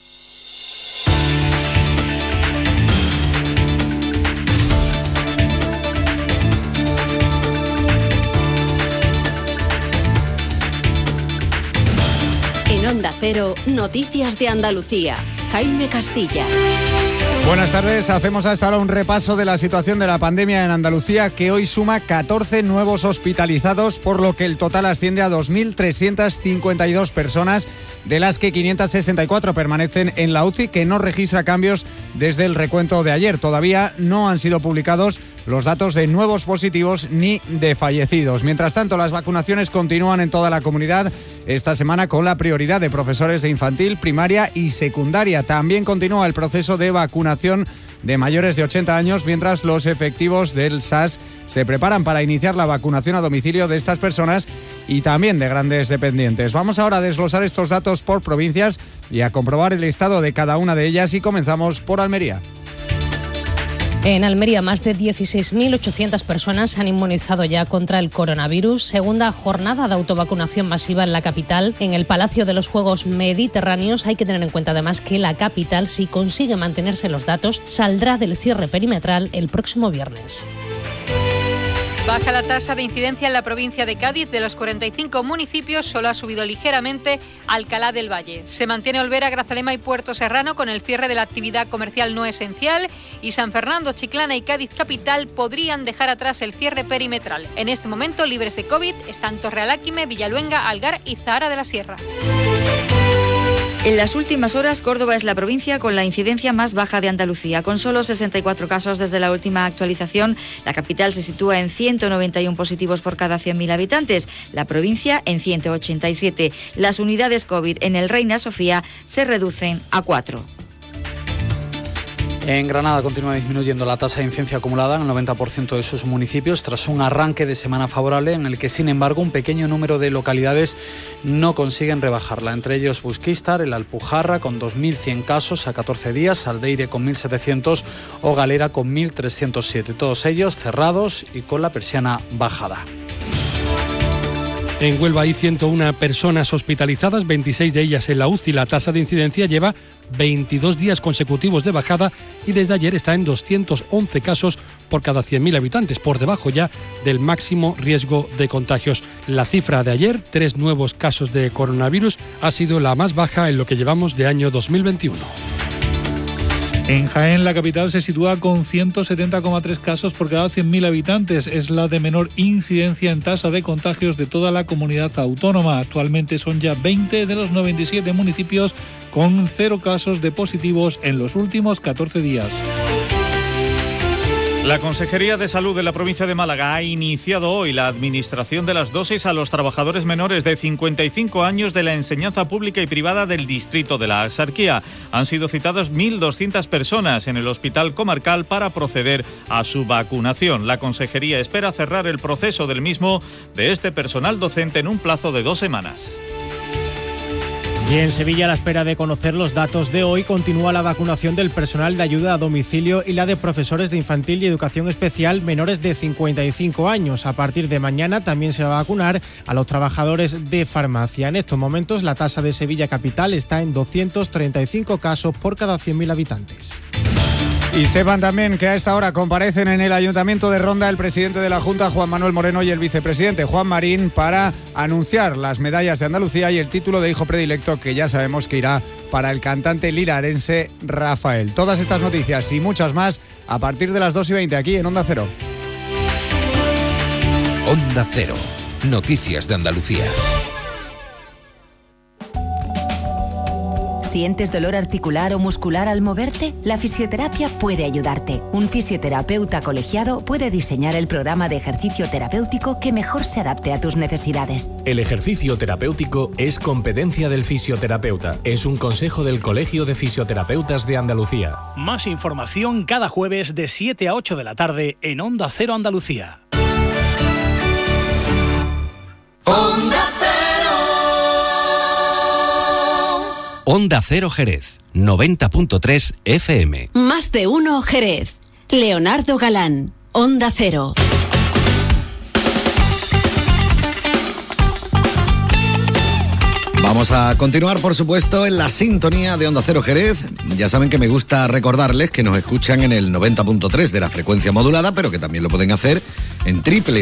S2: En Onda Cero, Noticias de Andalucía. Jaime Castilla.
S25: Buenas tardes, hacemos hasta ahora un repaso de la situación de la pandemia en Andalucía, que hoy suma 14 nuevos hospitalizados, por lo que el total asciende a 2.352 personas, de las que 564 permanecen en la UCI, que no registra cambios desde el recuento de ayer. Todavía no han sido publicados los datos de nuevos positivos ni de fallecidos. Mientras tanto, las vacunaciones continúan en toda la comunidad esta semana, con la prioridad de profesores de infantil, primaria y secundaria. También continúa el proceso de vacunación de mayores de 80 años, mientras los efectivos del SAS se preparan para iniciar la vacunación a domicilio de estas personas y también de grandes dependientes. Vamos ahora a desglosar estos datos por provincias y a comprobar el estado de cada una de ellas, y comenzamos por Almería.
S26: En Almería, más de 16.800 personas se han inmunizado ya contra el coronavirus. Segunda jornada de autovacunación masiva en la capital. En el Palacio de los Juegos Mediterráneos hay que tener en cuenta además que la capital, si consigue mantenerse los datos, saldrá del cierre perimetral el próximo viernes.
S27: Baja la tasa de incidencia en la provincia de Cádiz. De los 45 municipios, solo ha subido ligeramente Alcalá del Valle. Se mantiene Olvera, Grazalema y Puerto Serrano con el cierre de la actividad comercial no esencial, y San Fernando, Chiclana y Cádiz capital podrían dejar atrás el cierre perimetral. En este momento, libres de COVID están Torrealáquime, Villaluenga, Algar y Zahara de la Sierra.
S28: En las últimas horas, Córdoba es la provincia con la incidencia más baja de Andalucía. Con solo 64 casos desde la última actualización, la capital se sitúa en 191 positivos por cada 100.000 habitantes, la provincia en 187. Las unidades COVID en el Reina Sofía se reducen a 4.
S15: En Granada continúa disminuyendo la tasa de incidencia acumulada en el 90% de sus municipios, tras un arranque de semana favorable en el que, sin embargo, un pequeño número de localidades no consiguen rebajarla. Entre ellos Busquístar, el Alpujarra con 2.100 casos a 14 días, Aldeire con 1.700 o Galera con 1.307. Todos ellos cerrados y con la persiana bajada.
S29: En Huelva hay 101 personas hospitalizadas, 26 de ellas en la UCI. La tasa de incidencia lleva 22 días consecutivos de bajada y desde ayer está en 211 casos por cada 100.000 habitantes, por debajo ya del máximo riesgo de contagios. La cifra de ayer, 3 nuevos casos de coronavirus, ha sido la más baja en lo que llevamos de año 2021.
S3: En Jaén, la capital se sitúa con 170,3 casos por cada 100.000 habitantes. Es la de menor incidencia en tasa de contagios de toda la comunidad autónoma. Actualmente son ya 20 de los 97 municipios con 0 casos de positivos en los últimos 14 días.
S5: La Consejería de Salud de la provincia de Málaga ha iniciado hoy la administración de las dosis a los trabajadores menores de 55 años de la enseñanza pública y privada del distrito de la Axarquía. Han sido citadas 1.200 personas en el hospital comarcal para proceder a su vacunación. La Consejería espera cerrar el proceso del mismo de este personal docente en un plazo de 2 semanas.
S8: Y en Sevilla, a la espera de conocer los datos de hoy, continúa la vacunación del personal de ayuda a domicilio y la de profesores de infantil y educación especial menores de 55 años. A partir de mañana también se va a vacunar a los trabajadores de farmacia. En estos momentos, la tasa de Sevilla capital está en 235 casos por cada 100.000 habitantes.
S25: Y sepan también que a esta hora comparecen en el Ayuntamiento de Ronda el presidente de la Junta, Juan Manuel Moreno, y el vicepresidente, Juan Marín, para anunciar las medallas de Andalucía y el título de hijo predilecto que ya sabemos que irá para el cantante linarense Rafael. Todas estas noticias y muchas más a partir de las 2:20 aquí en Onda Cero.
S9: Onda Cero. Noticias de Andalucía.
S10: ¿Sientes dolor articular o muscular al moverte? La fisioterapia puede ayudarte. Un fisioterapeuta colegiado puede diseñar el programa de ejercicio terapéutico que mejor se adapte a tus necesidades.
S11: El ejercicio terapéutico es competencia del fisioterapeuta. Es un consejo del Colegio de Fisioterapeutas de Andalucía.
S12: Más información cada jueves de 7 a 8 de la tarde en Onda Cero Andalucía.
S2: Onda
S9: Onda Cero Jerez, 90.3 FM.
S2: Más de uno Jerez. Leonardo Galán, Onda Cero.
S13: Vamos a continuar, por supuesto, en la sintonía de Onda Cero Jerez. Ya saben que me gusta recordarles que nos escuchan en el 90.3 de la frecuencia modulada, pero que también lo pueden hacer en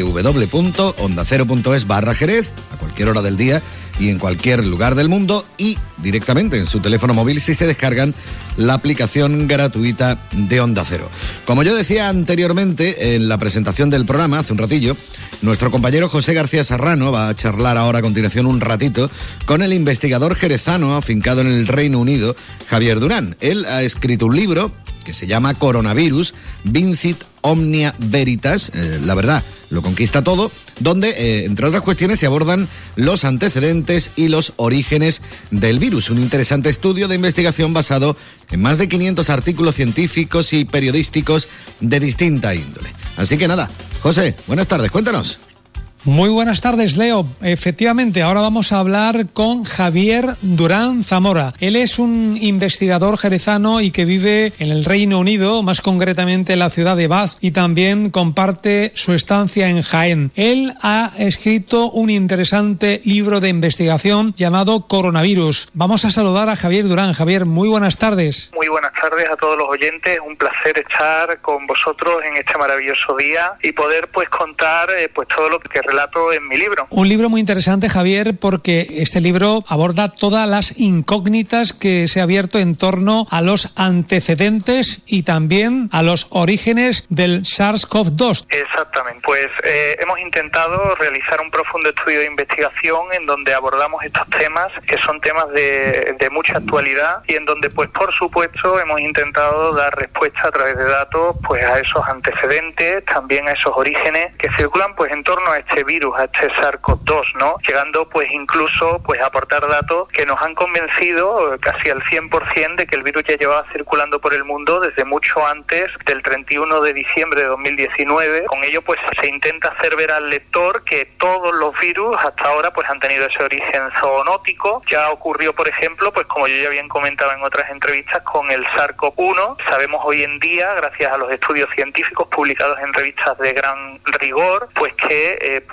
S13: www.ondacero.es/Jerez a cualquier hora del día y en cualquier lugar del mundo, y directamente en su teléfono móvil si se descargan la aplicación gratuita de Onda Cero. Como yo decía anteriormente en la presentación del programa, hace un ratillo, nuestro compañero José García Serrano va a charlar ahora a continuación un ratito con el investigador jerezano afincado en el Reino Unido, Javier Durán. Él ha escrito un libro que se llama Coronavirus, Vincit Omnia Veritas, la verdad lo conquista todo, donde, entre otras cuestiones, se abordan los antecedentes y los orígenes del virus. Un interesante estudio de investigación basado en más de 500 artículos científicos y periodísticos de distinta índole. Así que nada, José, buenas tardes, cuéntanos.
S17: Muy buenas tardes, Leo. Efectivamente, ahora vamos a hablar con Javier Durán Zamora. Él es un investigador jerezano y que vive en el Reino Unido, más concretamente en la ciudad de Bath, y también comparte su estancia en Jaén. Él ha escrito un interesante libro de investigación llamado Coronavirus. Vamos a saludar a Javier Durán. Javier, muy buenas tardes.
S30: Muy buenas tardes a todos los oyentes. Un placer estar con vosotros en este maravilloso día y poder contar todo lo que relato en mi libro.
S17: Un libro muy interesante, Javier, porque este libro aborda todas las incógnitas que se ha abierto en torno a los antecedentes y también a los orígenes del SARS-CoV-2.
S30: Exactamente. Hemos intentado realizar un profundo estudio de investigación en donde abordamos estos temas, que son temas de mucha actualidad, y en donde, por supuesto, hemos intentado dar respuesta a través de datos a esos antecedentes, también a esos orígenes que circulan en torno a este virus, a este SARS-CoV-2, ¿no? Llegando incluso a aportar datos que nos han convencido casi al 100% de que el virus ya llevaba circulando por el mundo desde mucho antes del 31 de diciembre de 2019. Con ello se intenta hacer ver al lector que todos los virus hasta ahora han tenido ese origen zoonótico. Ya ocurrió, por ejemplo, como yo ya había comentado en otras entrevistas, con el SARS-CoV-1. Sabemos hoy en día, gracias a los estudios científicos publicados en revistas de gran rigor, que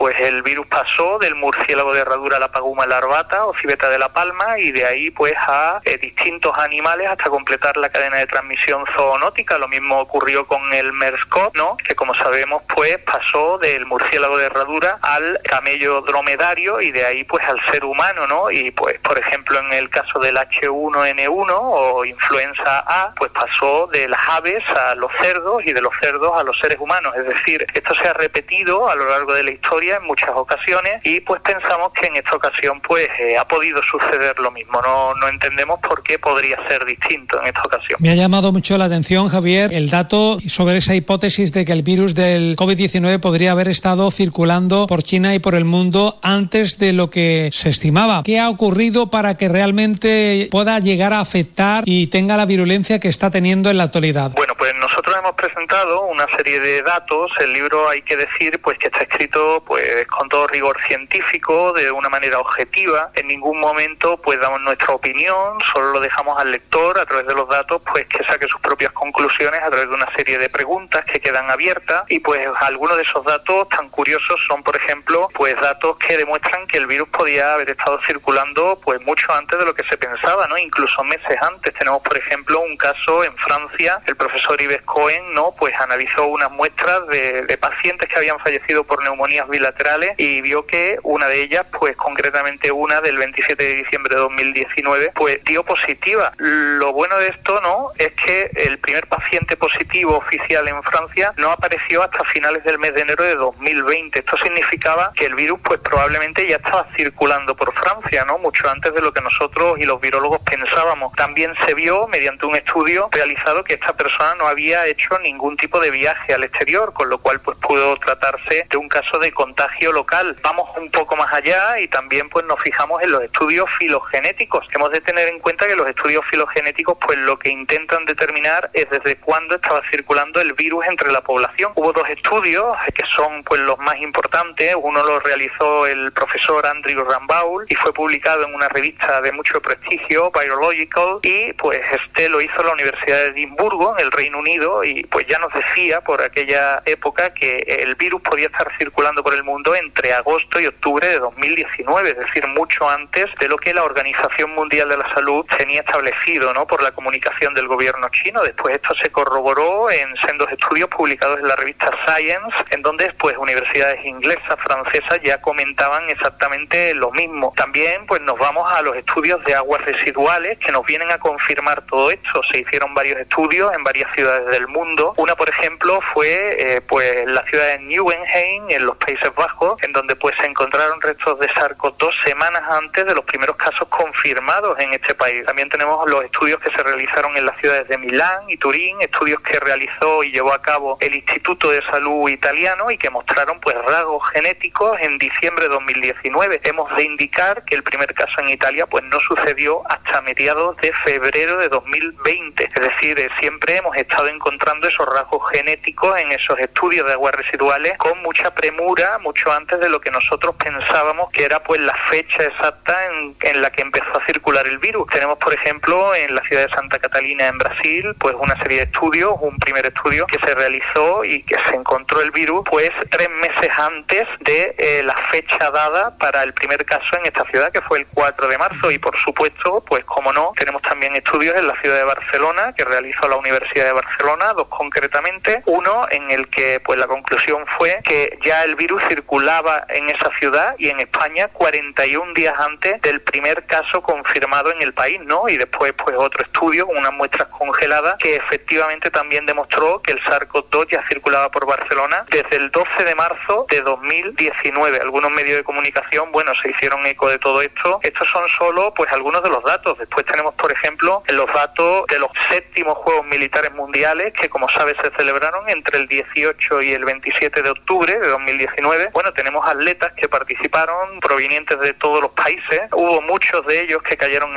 S30: pues el virus pasó del murciélago de herradura a la paguma larvata o civeta de la palma, y de ahí pues a distintos animales hasta completar la cadena de transmisión zoonótica. Lo mismo ocurrió con el MERS-CoV, ¿no? Que como sabemos pues pasó del murciélago de herradura al camello dromedario y de ahí pues al ser humano, ¿no? Y pues por ejemplo en el caso del H1N1 o influenza A, pues pasó de las aves a los cerdos y de los cerdos a los seres humanos. Es decir, esto se ha repetido a lo largo de la historia en muchas ocasiones y pues pensamos que en esta ocasión pues ha podido suceder lo mismo. No entendemos por qué podría ser distinto en esta ocasión.
S17: Me ha llamado mucho la atención, Javier, el dato sobre esa hipótesis de que el virus del COVID-19 podría haber estado circulando por China y por el mundo antes de lo que se estimaba. ¿Qué ha ocurrido para que realmente pueda llegar a afectar y tenga la virulencia que está teniendo en la actualidad?
S30: Bueno, pues nosotros hemos presentado una serie de datos. El libro, hay que decir pues que está escrito pues con todo rigor científico, de una manera objetiva. En ningún momento pues damos nuestra opinión, solo lo dejamos al lector a través de los datos pues que saque sus propias conclusiones a través de una serie de preguntas que quedan abiertas. Y pues algunos de esos datos tan curiosos son, por ejemplo, pues datos que demuestran que el virus podía haber estado circulando pues mucho antes de lo que se pensaba, ¿no? Incluso meses antes. Tenemos, por ejemplo, un caso en Francia. El profesor Yves Cohen, ¿no? Pues analizó unas muestras de pacientes que habían fallecido por neumonías bilaterales y vio que una de ellas, pues concretamente una del 27 de diciembre de 2019, pues dio positiva. Lo bueno de esto, ¿no?, es que el primer paciente positivo oficial en Francia no apareció hasta finales del mes de enero de 2020. Esto significaba que el virus pues probablemente ya estaba circulando por Francia, ¿no?, mucho antes de lo que nosotros y los virólogos pensábamos. También se vio mediante un estudio realizado que esta persona no había hecho ningún tipo de viaje al exterior, con lo cual pues pudo tratarse de un caso de contagio local. Vamos un poco más allá y también pues nos fijamos en los estudios filogenéticos. Hemos de tener en cuenta que los estudios filogenéticos pues lo que intentan determinar es desde cuándo estaba circulando el virus entre la población. Hubo dos estudios que son pues los más importantes. Uno lo realizó el profesor Andrew Rambaud y fue publicado en una revista de mucho prestigio, Virological, y pues este lo hizo la Universidad de Edimburgo en el Reino Unido y pues ya nos decía por aquella época que el virus podía estar circulando por el mundo entre agosto y octubre de 2019, es decir, mucho antes de lo que la Organización Mundial de la Salud tenía establecido, ¿no?, por la comunicación del gobierno chino. Después esto se corroboró en sendos estudios publicados en la revista Science, en donde después universidades inglesas, francesas ya comentaban exactamente lo mismo. También pues nos vamos a los estudios de aguas residuales que nos vienen a confirmar todo esto. Se hicieron varios estudios en varias ciudades del mundo. Una, por ejemplo, fue pues la ciudad de Nieuwenheim, en los Países Bajos, en donde pues se encontraron restos de SARS-CoV-2 semanas antes de los primeros casos confirmados en este país. También tenemos los estudios que se realizaron en las ciudades de Milán y Turín, estudios que realizó y llevó a cabo el Instituto de Salud italiano y que mostraron pues rasgos genéticos en diciembre de 2019. Hemos de indicar que el primer caso en Italia pues no sucedió hasta mediados de febrero de 2020. Es decir, siempre hemos estado encontrando esos rasgos genéticos en esos estudios de aguas residuales con mucha premura, mucho antes de lo que nosotros pensábamos que era pues la fecha exacta en la que empezó a circular el virus. Tenemos, por ejemplo, en la ciudad de Santa Catalina, en Brasil, pues una serie de estudios, un primer estudio que se realizó y que se encontró el virus pues 3 meses antes de la fecha dada para el primer caso en esta ciudad, que fue el 4 de marzo. Y por supuesto, pues como no, tenemos también estudios en la ciudad de Barcelona que realizó la Universidad de Barcelona, 2 concretamente. Uno en el que pues la conclusión fue que ya el virus circulaba en esa ciudad y en España 41 días antes del primer caso confirmado en el país, ¿no? Y después pues otro estudio con unas muestras congeladas que efectivamente también demostró que el SARS-CoV-2 ya circulaba por Barcelona desde el 12 de marzo de 2019. Algunos medios de comunicación, bueno, se hicieron eco de todo esto. Estos son solo pues algunos de los datos. Después tenemos, por ejemplo, los datos de los 7º Juegos Militares Mundiales que, como sabes, se celebraron entre el 18 y el 27 de octubre de 2019. Bueno, tenemos atletas que participaron provenientes de todos los países. Hubo muchos de ellos que cayeron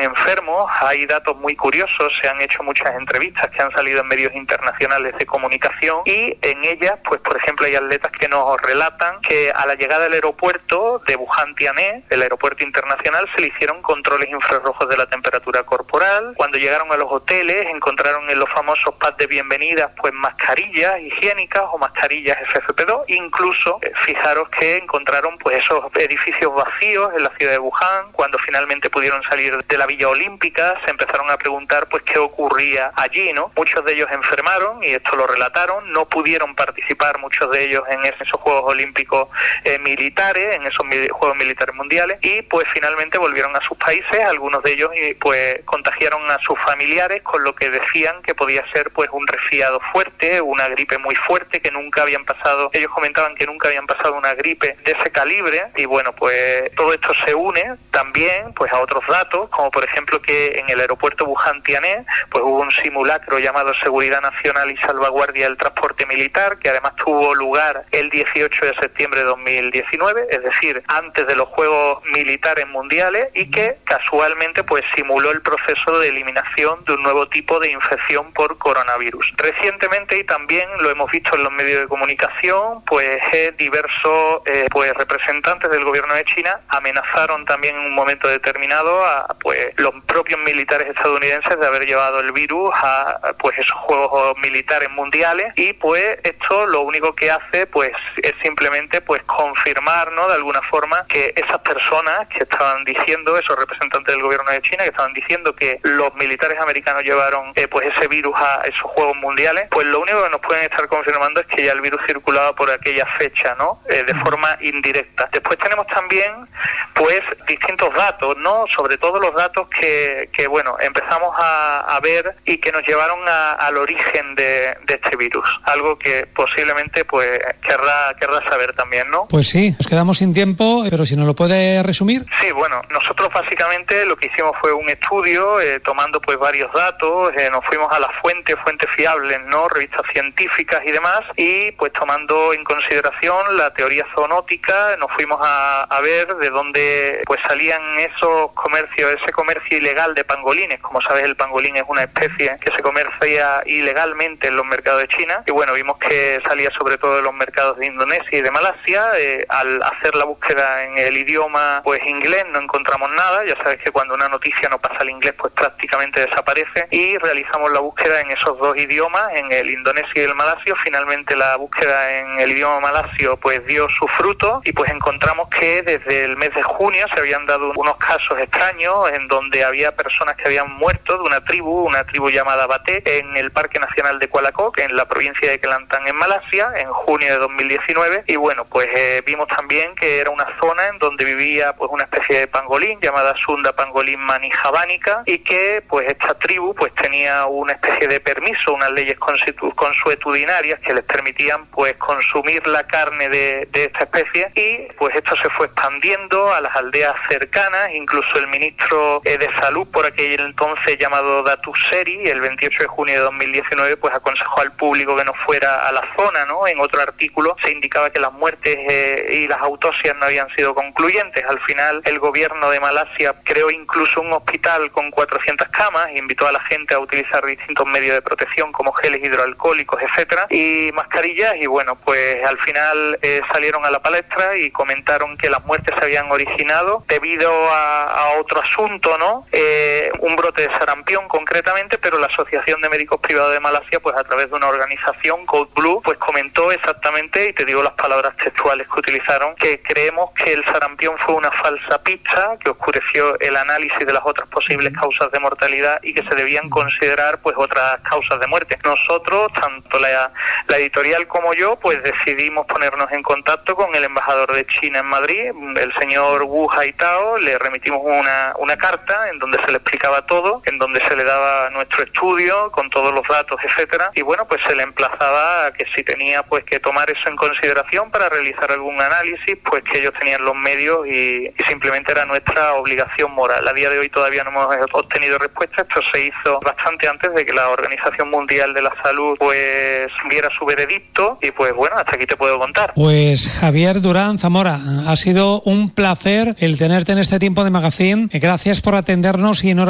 S30: enfermos. Hay datos muy curiosos, se han hecho muchas entrevistas que han salido en medios internacionales de comunicación y en ellas, pues por ejemplo, hay atletas que nos relatan que a la llegada del aeropuerto de Wuhan-Tianhe, el aeropuerto internacional, se le hicieron controles infrarrojos de la temperatura corporal. Cuando llegaron a los hoteles encontraron en los famosos pads de bienvenida pues mascarillas higiénicas o mascarillas FFP2. Incluso fijaros que encontraron pues esos edificios vacíos en la ciudad de Wuhan. Cuando finalmente pudieron salir de la Villa Olímpica se empezaron a preguntar pues qué ocurría allí, ¿no? Muchos de ellos enfermaron y esto lo relataron, no pudieron participar muchos de ellos en esos Juegos Olímpicos militares, en esos Juegos Militares Mundiales, y pues finalmente volvieron a sus países. Algunos de ellos pues contagiaron a sus familiares, con lo que decían que podía ser pues un resfriado fuerte, una gripe muy fuerte, que nunca habían pasado, ellos comentaban que nunca habían pasado una gripe de ese calibre. Y bueno, pues todo esto se une también pues a otros datos, como por ejemplo que en el aeropuerto Wuhan-Tianhe pues hubo un simulacro llamado Seguridad Nacional y Salvaguardia del Transporte Militar, que además tuvo lugar el 18 de septiembre de 2019, es decir, antes de los Juegos Militares Mundiales, y que casualmente pues simuló el proceso de eliminación de un nuevo tipo de infección por coronavirus. Recientemente, y también lo hemos visto en los medios de comunicación, pues diversos pues representantes del gobierno de China amenazaron también en un momento determinado a pues los propios militares estadounidenses de haber llevado el virus a pues esos Juegos Militares Mundiales, y pues esto lo único que hace pues es simplemente pues confirmar, ¿no?, de alguna forma que esas personas que estaban diciendo, esos representantes del gobierno de China que estaban diciendo que los militares americanos llevaron pues ese virus a esos Juegos Mundiales, pues lo único que nos pueden estar confirmando es que ya el virus circulaba por aquella fecha, ¿no?, de forma indirecta. Después tenemos también pues distintos datos, ¿no?, sobre todo los datos que bueno, empezamos a ver y que nos llevaron al origen de este virus, algo que posiblemente pues querrá saber también, ¿no?
S17: Pues sí, nos quedamos sin tiempo, pero si nos lo puede resumir.
S30: Sí, bueno, nosotros básicamente lo que hicimos fue un estudio tomando pues varios datos, nos fuimos a las fuentes fiables, ¿no?, revistas científicas y demás, y pues tomando en consideración la teoría zoonótica, nos fuimos a ver de dónde pues salían esos comercios, ese comercio ilegal de pangolines. Como sabes, el pangolín es una especie que se comercia ilegalmente en los mercados de China, y bueno, vimos que salía sobre todo de los mercados de Indonesia y de Malasia. Al hacer la búsqueda en el idioma pues inglés no encontramos nada, ya sabes que cuando una noticia no pasa al inglés pues prácticamente desaparece, y realizamos la búsqueda en esos dos idiomas, en el indonesio y el malasio. Finalmente la búsqueda en el idioma malasio pues dio su fruto, y pues encontramos que desde el mes de junio se habían dado unos casos extraños en donde había personas que habían muerto de una tribu llamada Batek, en el Parque Nacional de Kuala Kok, en la provincia de Kelantan, en Malasia, en junio de 2019. Y bueno, pues vimos también que era una zona en donde vivía pues una especie de pangolín llamada Sunda pangolín manijavánica, y que pues esta tribu pues tenía una especie de permiso, unas leyes consuetudinarias que les permitían pues consumir la carne de esta especie, y pues esto se fue expandiendo a las aldeas cercanas. Incluso el ministro de Salud por aquel entonces, llamado Datuk Seri, el 28 de junio de 2019 pues aconsejó al público que no fuera a la zona, ¿no? En otro artículo se indicaba que las muertes y las autopsias no habían sido concluyentes. Al final el gobierno de Malasia creó incluso un hospital con 400 camas e invitó a la gente a utilizar distintos medios de protección como geles hidroalcohólicos, etcétera, y mascarillas. Y bueno, pues al final salieron a la palestra y comentaron que las muertes se habían originado debido a otro asunto, ¿no? Un brote de sarampión concretamente, pero la Asociación de Médicos Privados de Malasia, pues a través de una organización, Code Blue, pues comentó exactamente, y te digo las palabras textuales que utilizaron, que creemos que el sarampión fue una falsa pista que oscureció el análisis de las otras posibles causas de mortalidad y que se debían considerar pues otras causas de muerte. Nosotros, tanto la editorial como yo, pues decidimos ponernos en contacto con el embajador de China en Madrid, el señor Wu Haitao. Le remitimos una carta en donde se le explicaba todo, en donde se le daba nuestro estudio con todos los datos, etcétera, y bueno, pues se le emplazaba a que si tenía pues que tomar eso en consideración para realizar algún análisis, pues que ellos tenían los medios y simplemente era nuestra obligación moral. A día de hoy todavía no hemos obtenido respuesta. Esto se hizo bastante antes de que la Organización Mundial de la Salud pues diera su veredicto, y pues bueno, hasta aquí te puedo contar.
S17: Pues Javier Durán Zamora, ha sido un placer el tenerte en este tiempo de Magazine. Gracias por atendernos y enhorabuena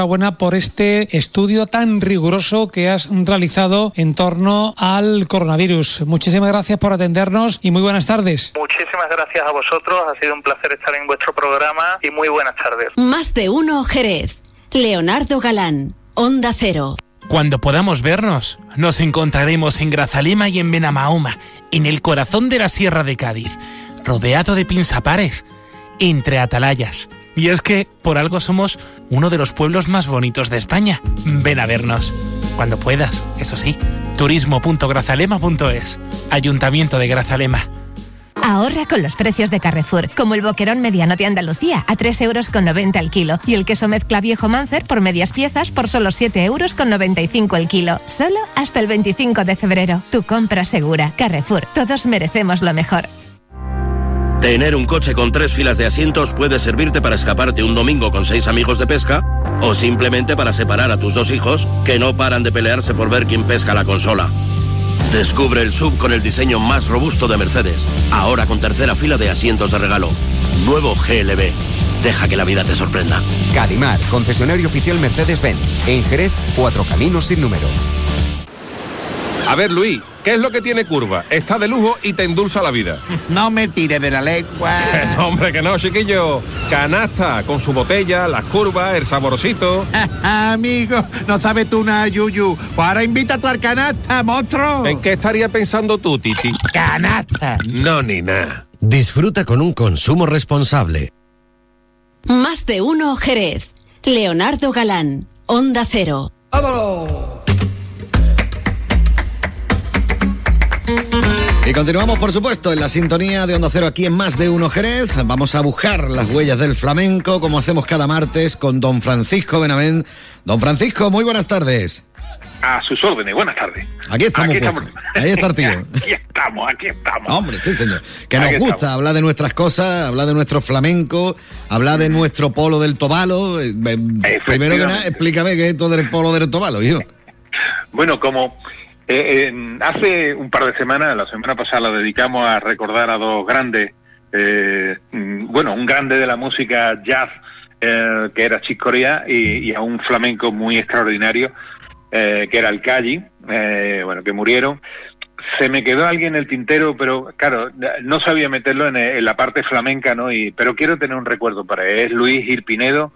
S17: enhorabuena por este estudio tan riguroso que has realizado en torno al coronavirus. Muchísimas gracias por atendernos y muy buenas tardes.
S30: Muchísimas gracias a vosotros, ha sido un placer estar en vuestro programa y muy buenas tardes.
S2: Más de uno Jerez. Leonardo Galán, Onda Cero.
S1: Cuando podamos vernos, nos encontraremos en Grazalema y en Benamahoma, en el corazón de la Sierra de Cádiz, rodeado de pinzapares, entre atalayas. Y es que, por algo somos uno de los pueblos más bonitos de España. Ven a vernos. Cuando puedas, eso sí. turismo.grazalema.es. Ayuntamiento de Grazalema.
S14: Ahorra con los precios de Carrefour, como el boquerón mediano de Andalucía a 3,90 € al kilo y el queso mezcla viejo Mancer por medias piezas por solo 7,95 € el kilo. Solo hasta el 25 de febrero. Tu compra segura. Carrefour. Todos merecemos lo mejor.
S16: Tener un coche con 3 filas de asientos puede servirte para escaparte un domingo con 6 amigos de pesca o simplemente para separar a tus 2 hijos que no paran de pelearse por ver quién pesca la consola. Descubre el SUV con el diseño más robusto de Mercedes, ahora con 3ª fila de asientos de regalo. Nuevo GLB. Deja que la vida te sorprenda.
S18: Cadimar, concesionario oficial Mercedes-Benz. En Jerez, 4 caminos sin número.
S19: A ver, Luis, ¿qué es lo que tiene Curva? Está de lujo y te endulza la vida.
S20: No me tire de la lengua.
S19: No, hombre, que no, chiquillo. Canasta, con su botella, las curvas, el saborosito.
S20: Amigo, no sabes tú nada, Yuyu. Pues ahora invita tú al Canasta, monstruo.
S19: ¿En qué estaría pensando tú, Titi?
S20: Canasta.
S19: No, ni nada.
S21: Disfruta con un consumo responsable.
S2: Más de uno Jerez. Leonardo Galán, Onda Cero.
S13: ¡Vámonos! Y continuamos, por supuesto, en la sintonía de Onda Cero aquí en Más de Uno Jerez. Vamos a buscar las huellas del flamenco, como hacemos cada martes, con don Francisco Benavent. Don Francisco, muy buenas tardes.
S22: A sus órdenes, buenas tardes.
S13: Aquí estamos. Ahí está el tío.
S22: Aquí estamos.
S13: Hombre, sí, señor. Que nos
S22: Aquí
S13: gusta
S22: estamos.
S13: hablar de nuestras cosas, hablar de nuestro flamenco, hablar de nuestro polo del Tobalo. Primero que nada, explícame qué es esto del polo del Tobalo, hijo.
S22: Bueno, como hace un par de semanas, la semana pasada, la dedicamos a recordar a 2 grandes, un grande de la música jazz, que era Chick Corea, y a un flamenco muy extraordinario, que era el Calli, que murieron. Se me quedó alguien en el tintero, pero claro, no sabía meterlo en la parte flamenca, ¿no? Pero quiero tener un recuerdo para él. Es Luis Gil Pinedo,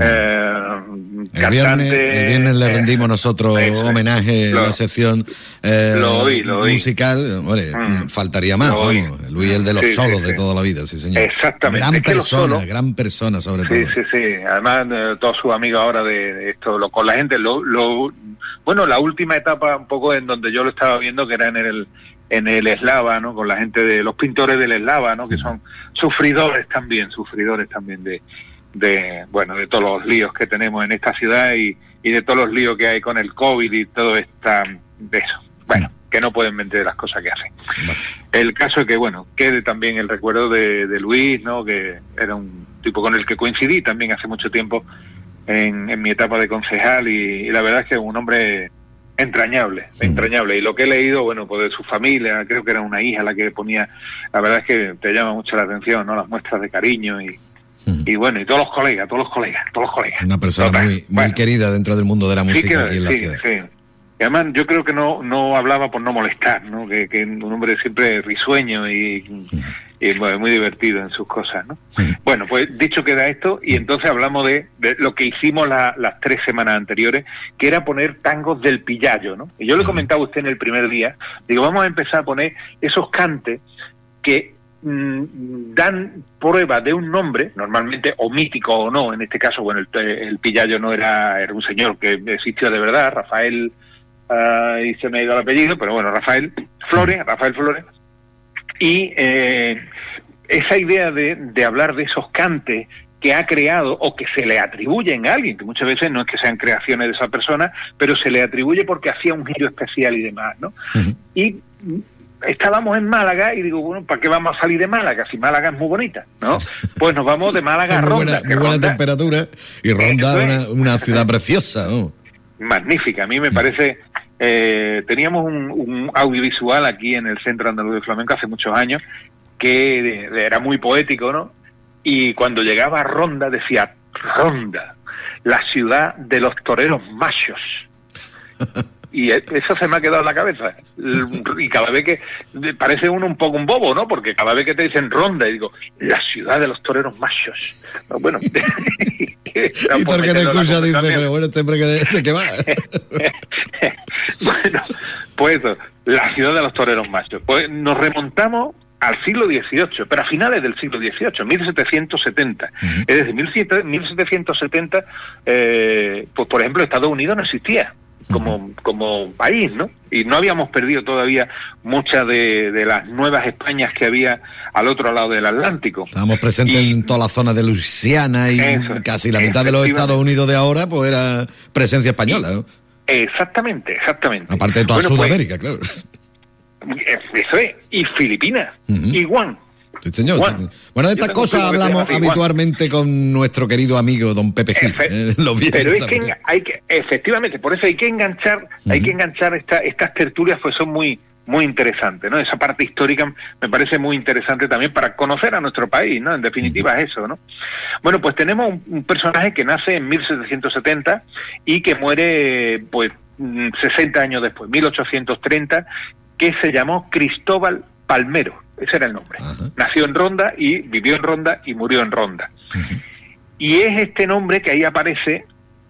S13: El viernes le rendimos nosotros homenaje en la sección
S22: lo oí.
S13: musical. Hombre, faltaría más, vamos. Luis, el de los solos de toda la vida, sí, señor.
S22: Exactamente.
S13: Gran persona, sobre todo.
S22: Sí. Además, todos sus amigos ahora de esto, con la gente, la última etapa un poco en donde yo lo estaba viendo, que era en el Eslava, ¿no? Con la gente de los pintores del Eslava, ¿no? Que son sufridores también de todos los líos que tenemos en esta ciudad y de todos los líos que hay con el COVID y todo de eso. Bueno, que no pueden mentir de las cosas que hacen. El caso es que, quede también el recuerdo de Luis, ¿no? Que era un tipo con el que coincidí también hace mucho tiempo en mi etapa de concejal y la verdad es que es un hombre entrañable. Y lo que he leído, pues de su familia, creo que era una hija la que ponía, la verdad es que te llama mucho la atención, ¿no? Las muestras de cariño y todos los colegas.
S13: Una persona muy querida dentro del mundo de la música aquí en la ciudad. Sí.
S22: Y además yo creo que no hablaba por no molestar, ¿no? Que un hombre siempre risueño y muy divertido en sus cosas, ¿no? Bueno, pues dicho queda esto, y entonces hablamos de lo que hicimos las 3 semanas anteriores, que era poner tangos del Pillayo, ¿no? Y yo le comentaba a usted en el primer día, digo, vamos a empezar a poner esos cantes que dan prueba de un nombre, normalmente o mítico o no, en este caso, el Pillayo no era un señor que existió de verdad, Rafael, y se me ha ido el apellido, pero Rafael Flores, y esa idea de hablar de esos cantes que ha creado o que se le atribuyen a alguien, que muchas veces no es que sean creaciones de esa persona, pero se le atribuye porque hacía un giro especial y demás, ¿no? Y estábamos en Málaga y digo, ¿para qué vamos a salir de Málaga? Si Málaga es muy bonita, ¿no? Pues nos vamos de Málaga a Ronda.
S13: Muy buena temperatura y Ronda una ciudad preciosa, ¿no?
S22: Magnífica, a mí me parece. Teníamos un audiovisual aquí en el Centro Andaluz de Flamenco hace muchos años que era muy poético, ¿no? Y cuando llegaba a Ronda decía, Ronda, la ciudad de los toreros machos. Y eso se me ha quedado en la cabeza. Y cada vez que... Parece uno un poco un bobo, ¿no? Porque cada vez que te dicen Ronda, y digo, la ciudad de los toreros machos. No, bueno...
S13: y todo el que te escucha dice, pero bueno, ¿este hombre de qué va?
S22: Bueno, pues eso, la ciudad de los toreros machos. Pues nos remontamos al siglo XVIII, pero a finales del siglo XVIII, 1770. Es decir, 1770, pues por ejemplo, Estados Unidos no existía como país, ¿no? Y no habíamos perdido todavía muchas de las nuevas Españas que había al otro lado del Atlántico.
S13: Estábamos presentes en toda la zona de Luisiana y casi la mitad de los Estados Unidos de ahora, pues era presencia española, ¿no?
S22: Exactamente.
S13: Aparte de toda Sudamérica, claro.
S22: Eso es, y Filipinas, y Guam.
S13: Sí, señor. Guam. Bueno, de estas cosas hablamos habitualmente con nuestro querido amigo don Pepe Gil.
S22: Pero es que hay que, efectivamente, por eso hay que enganchar, estas tertulias, pues son muy interesantes, ¿no? Esa parte histórica me parece muy interesante también para conocer a nuestro país, ¿no? En definitiva es eso, ¿no? Bueno, pues tenemos un personaje que nace en 1770 y que muere, pues, 60 años después, 1830, que se llamó Cristóbal Palmero. Ese era el nombre. Nació en Ronda y vivió en Ronda y murió en Ronda. Y es este nombre que ahí aparece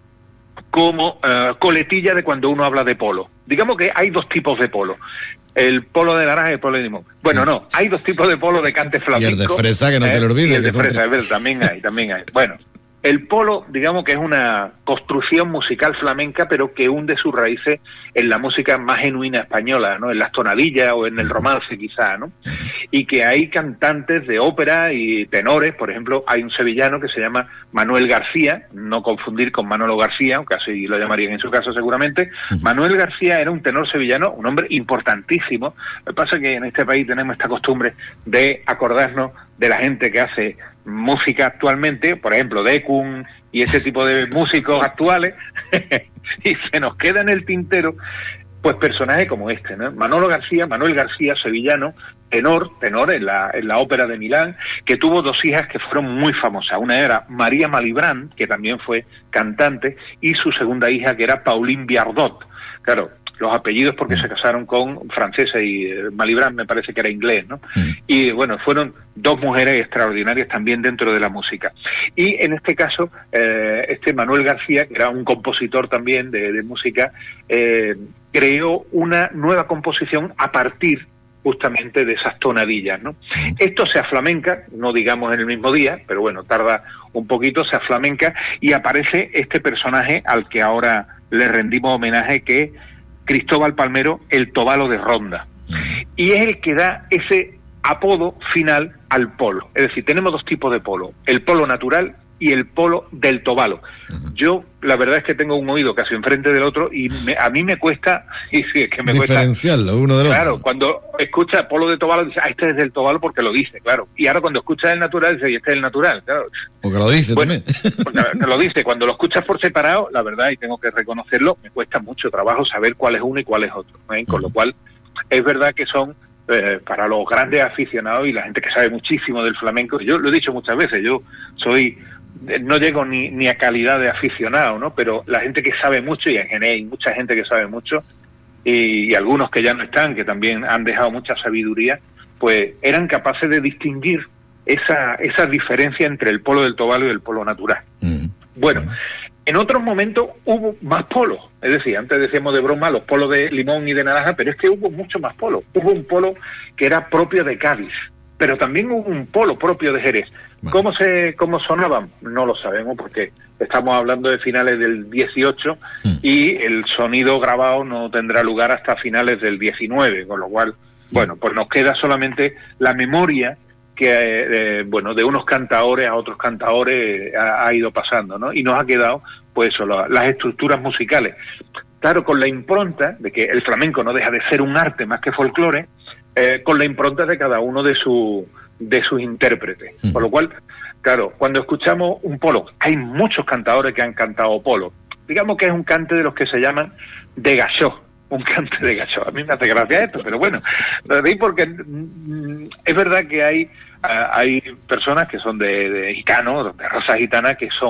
S22: como coletilla de cuando uno habla de polo. Digamos que hay dos tipos de polo. El polo de naranja y el polo de limón. Bueno, no, hay dos tipos de polo de cante flamenco.
S13: Y el de fresa, que no se le olvide.
S22: Y el de fresa, es verdad, también hay. Bueno, el polo, digamos que es una construcción musical flamenca, pero que hunde sus raíces en la música más genuina española, ¿no? En las tonadillas o en el romance, quizá, ¿no? Y que hay cantantes de ópera y tenores, por ejemplo, hay un sevillano que se llama Manuel García, no confundir con Manolo García, aunque así lo llamarían en su caso seguramente. Manuel García era un tenor sevillano, un hombre importantísimo. Lo que pasa es que en este país tenemos esta costumbre de acordarnos de la gente que hace música actualmente, por ejemplo, Decun y ese tipo de músicos actuales, y se nos queda en el tintero, pues personajes como este, ¿no? Manuel García, sevillano, tenor en la ópera de Milán, que tuvo dos hijas que fueron muy famosas. Una era María Malibran, que también fue cantante, y su segunda hija, que era Pauline Viardot. Claro, los apellidos porque se casaron con franceses y Malibran me parece que era inglés, ¿no? Y bueno, fueron dos mujeres extraordinarias también dentro de la música. Y en este caso, este Manuel García, que era un compositor también de música, creó una nueva composición a partir justamente de esas tonadillas, ¿no? Esto se aflamenca, no digamos en el mismo día, pero bueno, tarda un poquito, se aflamenca y aparece este personaje al que ahora le rendimos homenaje, que es Cristóbal Palmero, el Tobalo de Ronda. Y es el que da ese apodo final al polo. Es decir, tenemos dos tipos de polo, el polo natural y el polo del Tobalo. Yo, la verdad es que tengo un oído casi enfrente del otro y a mí me cuesta, y sí, es que me cuesta
S13: diferenciarlo uno del otro.
S22: Claro, cuando escucha polo de Tobalo, dice, este es del Tobalo porque lo dice, claro. Y ahora cuando escucha el natural, dice, este es el natural, claro.
S13: Porque lo dice también.
S22: Porque lo dice, cuando lo escuchas por separado, la verdad, y tengo que reconocerlo, me cuesta mucho trabajo saber cuál es uno y cuál es otro, ¿eh? Con lo cual, es verdad que son para los grandes aficionados y la gente que sabe muchísimo del flamenco. Yo lo he dicho muchas veces, yo no llego ni a calidad de aficionado, ¿no? Pero la gente que sabe mucho, y en general hay mucha gente que sabe mucho, y algunos que ya no están, que también han dejado mucha sabiduría, pues eran capaces de distinguir esa diferencia entre el polo del Tobalo y el polo natural. Bueno, en otros momentos hubo más polos, es decir, antes decíamos de broma los polos de limón y de naranja, pero es que hubo mucho más polos. Hubo un polo que era propio de Cádiz, pero también hubo un polo propio de Jerez. ¿Cómo sonaban? No lo sabemos porque estamos hablando de finales del 18 y el sonido grabado no tendrá lugar hasta finales del 19, con lo cual, bueno, pues nos queda solamente la memoria que, de unos cantaores a otros cantaores ha ido pasando, ¿no? Y nos ha quedado, pues eso, las estructuras musicales. Claro, con la impronta de que el flamenco no deja de ser un arte más que folclore, con la impronta de cada uno de sus intérpretes. Por lo cual, claro, cuando escuchamos un polo, hay muchos cantadores que han cantado polo. Digamos que es un cante de los que se llaman de gachó, un cante de gachó. A mí me hace gracia esto, pero bueno, lo digo porque es verdad que hay personas que son de gitanos, de raza gitana, que son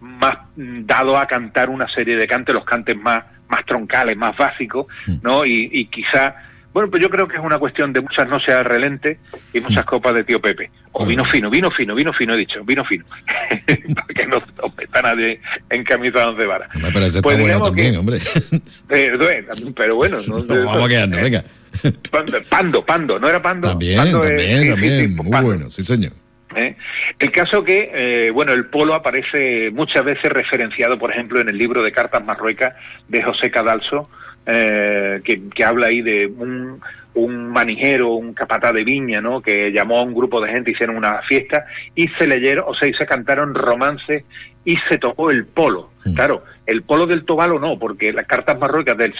S22: más dado a cantar una serie de cantes, los cantes más troncales, más básicos, ¿no? Y quizá, bueno, pues yo creo que es una cuestión de muchas noches al relente y muchas copas de tío Pepe. O vino fino, he dicho, vino fino. Para que no meta nadie en camisa de 11 varas.
S13: Hombre, pero ese está bueno también, hombre.
S22: Pero bueno. No,
S13: vamos a quedarnos, venga.
S22: Pando, ¿no era Pando?
S13: También, muy bueno, sí señor.
S22: El caso que, el polo aparece muchas veces referenciado, por ejemplo, en el libro de Cartas Marruecas de José Cadalso, que habla ahí de un manijero, un capataz de viña, ¿no? Que llamó a un grupo de gente, hicieron una fiesta y se leyeron, y se cantaron romances y se tocó el polo. Claro, el polo del Tobalo no, porque las Cartas Marruecas del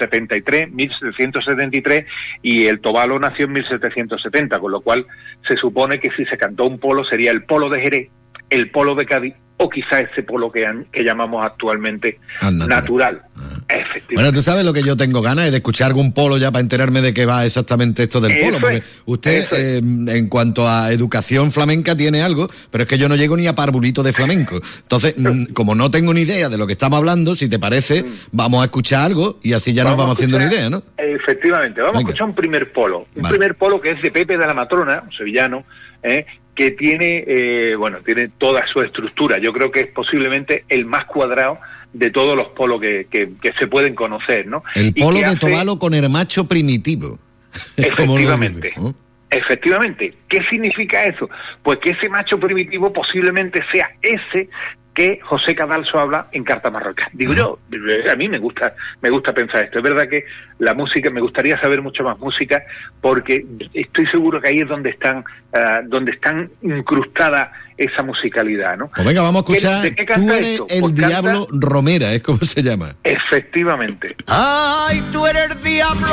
S22: 1773, y el Tobalo nació en 1770, con lo cual se supone que si se cantó un polo sería el polo de Jerez, el polo de Cádiz, o quizá ese polo que llamamos actualmente natural. Efectivamente.
S13: Bueno, tú sabes lo que yo tengo ganas es de escuchar algún polo ya para enterarme de qué va exactamente esto del polo, porque usted en cuanto a educación flamenca tiene algo, pero es que yo no llego ni a parvulito de flamenco. Entonces, como no tengo ni idea de lo que estamos hablando, si te parece, vamos a escuchar algo y así ya nos vamos haciendo una idea, ¿no?
S22: Efectivamente, vamos a escuchar un primer polo. Primer polo que es de Pepe de la Matrona, un sevillano, que tiene tiene toda su estructura. Yo creo que es posiblemente el más cuadrado de todos los polos que se pueden conocer, ¿no?
S13: El polo de Tobalo con el macho primitivo.
S22: Efectivamente. Efectivamente. ¿Qué significa eso? Pues que ese macho primitivo posiblemente sea ese que José Cadalso habla en Cartas Marruecas. Digo yo, a mí me gusta pensar esto. Es verdad que la música, me gustaría saber mucho más música, porque estoy seguro que ahí es donde están incrustada esa musicalidad, ¿no?
S13: Pues venga, vamos a escuchar.
S22: ¿De qué canta
S13: Tú eres
S22: esto?
S13: el
S22: Pues
S13: Diablo Romera, es como se llama.
S22: Efectivamente.
S4: Ay, tú eres el Diablo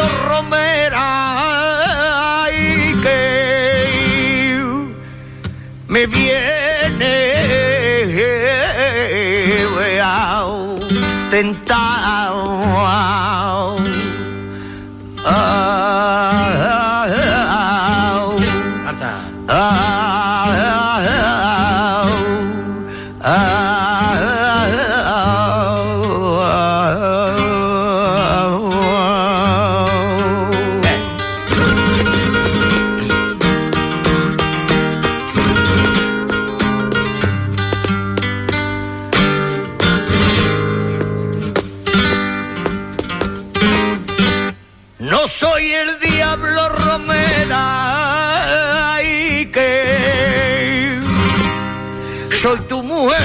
S4: Romera, ay, que me viene tentado. Soy el Diablo Romera, ay, que soy tu mujer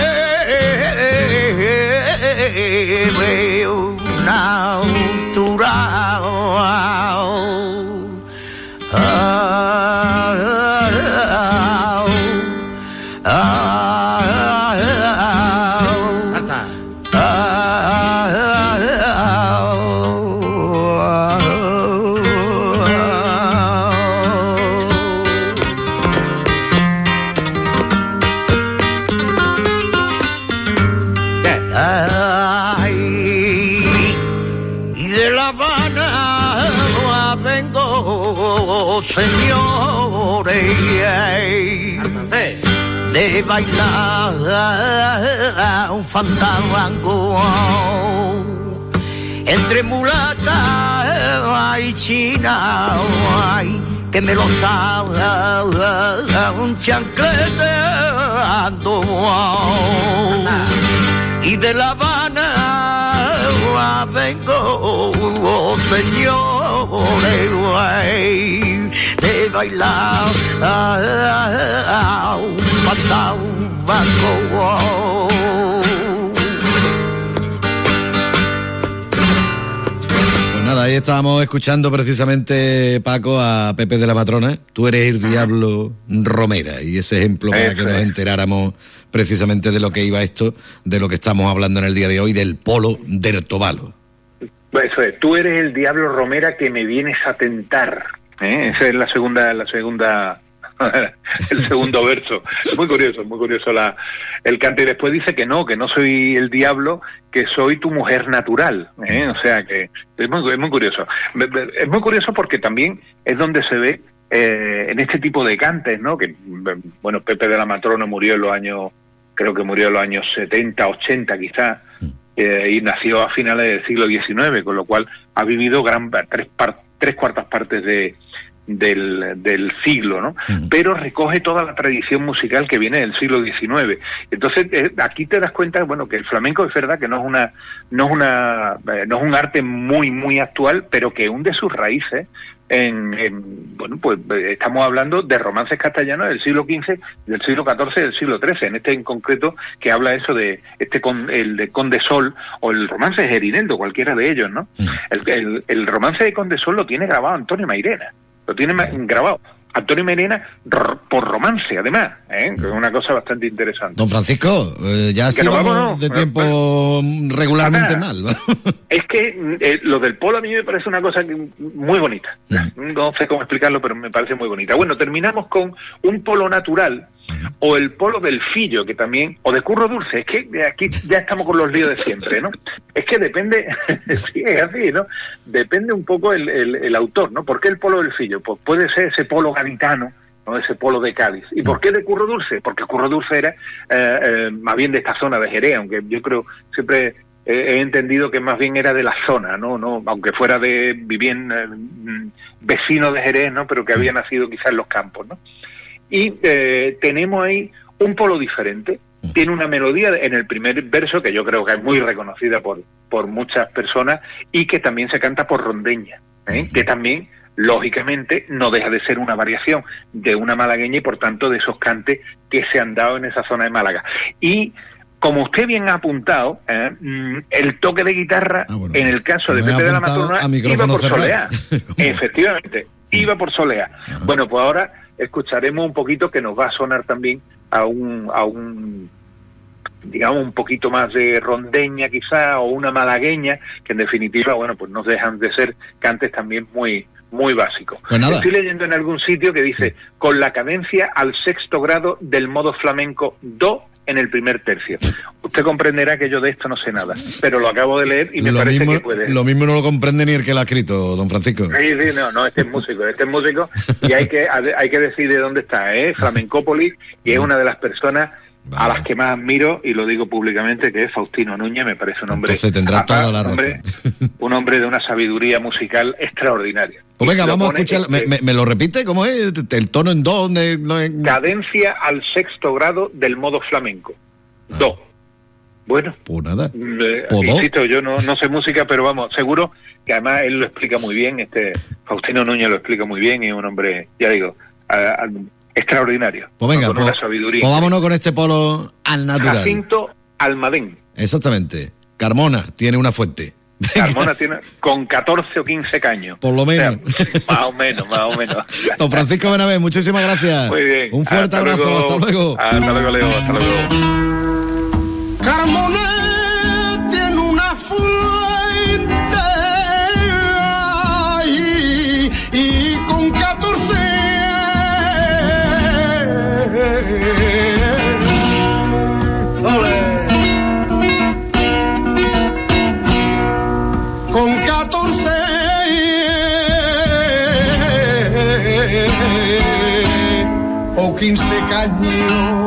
S4: de bailar un fandango entre mulata y china, ay, que me lo da un chancleteando, y de La Habana vengo, señores, ay, de bailar un fandango.
S13: Pues nada, ahí estábamos escuchando precisamente, Paco, a Pepe de la Matrona. Tú eres el Diablo Romera, y ese ejemplo para que nos enteráramos precisamente de lo que iba esto, de lo que estamos hablando en el día de hoy, del polo del Tobalo.
S22: Eso es, tú eres el Diablo Romera que me vienes a tentar. Esa es la segunda el segundo verso. Es muy curioso el cante. Y después dice que no soy el diablo, que soy tu mujer natural. O sea que es muy curioso. Es muy curioso porque también es donde se ve en este tipo de cantes, ¿no? Que, bueno, Pepe de la Matrona murió en los años creo que murió en los años 70, 80 quizás, y nació a finales del siglo XIX, con lo cual ha vivido tres cuartas partes del siglo, ¿no? Pero recoge toda la tradición musical que viene del siglo XIX. Entonces aquí te das cuenta, bueno, que el flamenco es verdad que no es un arte muy actual, pero que hunde sus raíces bueno, pues estamos hablando de romances castellanos del siglo XV, del siglo XIV y del siglo XIII, en este en concreto, que habla eso de el de Conde Sol, o el romance de Gerineldo, cualquiera de ellos, ¿no? El romance de Conde Sol lo tiene grabado Antonio Mairena, lo tiene grabado Antonio Mairena por romance, además, que es una cosa bastante interesante.
S13: Don Francisco, ya sí vamos de tiempo regularmente mal.
S22: Es que lo del polo a mí me parece una cosa muy bonita. No sé cómo explicarlo, pero me parece muy bonita. Bueno, terminamos con un polo natural, o el polo del Fillo, que también, o de Curro Dulce. Es que aquí ya estamos con los líos de siempre, ¿no? Es que depende, sí, es así, ¿no? Depende un poco el autor, ¿no? ¿Por qué el polo del Fillo? Pues puede ser ese polo gaditano, ¿no? Ese polo de Cádiz. ¿Y por qué de Curro Dulce? Porque Curro Dulce era más bien de esta zona de Jerez, aunque yo creo siempre he entendido que más bien era de la zona, no aunque fuera vivien vecino de Jerez, ¿no? Pero que había nacido quizás en los campos, ¿no? Y tenemos ahí un polo diferente. Tiene una melodía en el primer verso que yo creo que es muy reconocida por muchas personas, y que también se canta por rondeña, que también, lógicamente, no deja de ser una variación de una malagueña y, por tanto, de esos cantes que se han dado en esa zona de Málaga. Y, como usted bien ha apuntado, el toque de guitarra, en el caso de Pepe de la Maturana, iba por soleá. Efectivamente, iba por soleá. Bueno, pues ahora escucharemos un poquito que nos va a sonar también a un digamos, un poquito más de rondeña quizá, o una malagueña, que en definitiva, bueno, pues no dejan de ser cantes también muy básicos.
S13: Pues nada.
S22: Estoy leyendo en algún sitio que dice, con la cadencia al 6º grado del modo flamenco do en el primer tercio. Usted comprenderá que yo de esto no sé nada, pero lo acabo de leer y me parece que puede.
S13: Lo mismo no lo comprende ni el que lo ha escrito, don Francisco.
S22: Sí, no, este es músico y hay que decir de dónde está, Flamencópolis, y es una de las personas a las que más admiro, y lo digo públicamente, que es Faustino Núñez. Me parece un hombre...
S13: Entonces tendrá toda la razón.
S22: Un hombre de una sabiduría musical extraordinaria.
S13: Pues venga, vamos a escuchar. ¿Me lo repite? ¿Cómo es? ¿El tono en do?
S22: Cadencia al 6º grado del modo flamenco. Do. Bueno.
S13: Pues nada.
S22: Insisto, yo no sé música, pero vamos, seguro que además él lo explica muy bien. Faustino Núñez lo explica muy bien, y es un hombre, ya digo, extraordinario.
S13: Pues venga,
S22: con una sabiduría.
S13: Pues vámonos con este polo al natural.
S22: Jacinto Almadén.
S13: Exactamente. Carmona tiene una fuente.
S22: Carmona tiene con 14 o 15 caños.
S13: Por lo menos.
S22: O sea, más o menos.
S13: Don Francisco Benavés, muchísimas gracias.
S22: Muy bien.
S13: Un fuerte abrazo. Hasta luego.
S22: Hasta luego, Leo. Hasta luego.
S3: Carmona tiene una fuente y con 14 con 14 o 15 caños.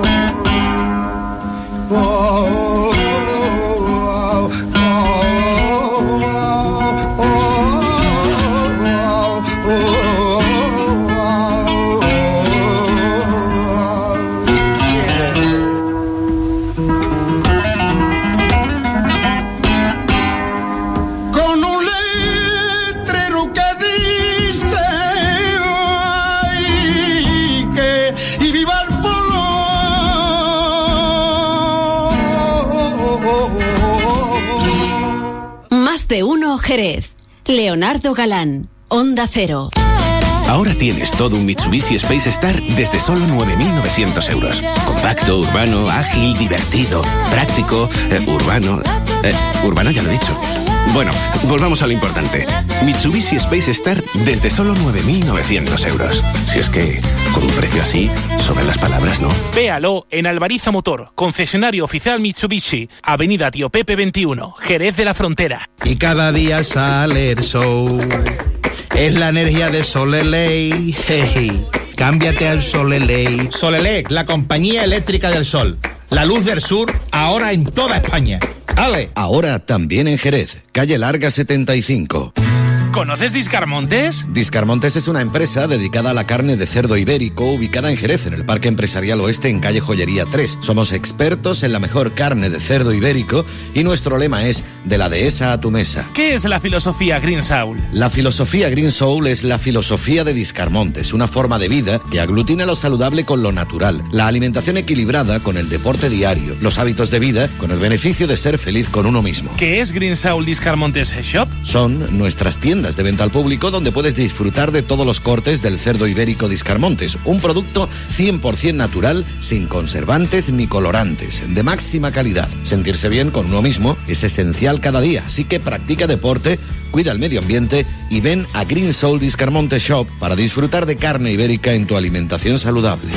S2: De uno Jerez. Leonardo Galán, Onda Cero.
S6: Ahora tienes todo un Mitsubishi Space Star desde solo 9.900 euros. Compacto, urbano, ágil, divertido, práctico, urbano... urbano ya lo he dicho. Bueno, volvamos a lo importante. Mitsubishi Space Star desde solo 9.900 euros. Si es que, con un precio así, sobran las palabras, ¿no?
S1: Véalo en Alvariza Motor, concesionario oficial Mitsubishi, Avenida Tío Pepe 21, Jerez de la Frontera.
S7: Y cada día sale el sol. Es la energía de Soleley. Hey, cámbiate al Soleley.
S20: Solelec, la compañía eléctrica del sol.
S7: La luz del sur, ahora en toda España. ¡Ale!
S13: Ahora también en Jerez, calle Larga 75.
S1: ¿Conoces Discarmontes?
S13: Discarmontes es una empresa dedicada a la carne de cerdo ibérico ubicada en Jerez, en el Parque Empresarial Oeste, en calle Joyería 3. Somos expertos en la mejor carne de cerdo ibérico y nuestro lema es de la dehesa a tu mesa.
S1: ¿Qué es la filosofía Green Soul?
S13: La filosofía Green Soul es la filosofía de Discarmontes, una forma de vida que aglutina lo saludable con lo natural, la alimentación equilibrada con el deporte diario, los hábitos de vida con el beneficio de ser feliz con uno mismo.
S1: ¿Qué es Green Soul Discarmontes Shop?
S13: Son nuestras tiendas de venta al público donde puedes disfrutar de todos los cortes del cerdo ibérico Discarmontes, un producto 100% natural, sin conservantes ni colorantes, de máxima calidad. Sentirse bien con uno mismo es esencial cada día, así que practica deporte, cuida el medio ambiente y ven a Green Soul Discarmontes Shop para disfrutar de carne ibérica en tu alimentación saludable.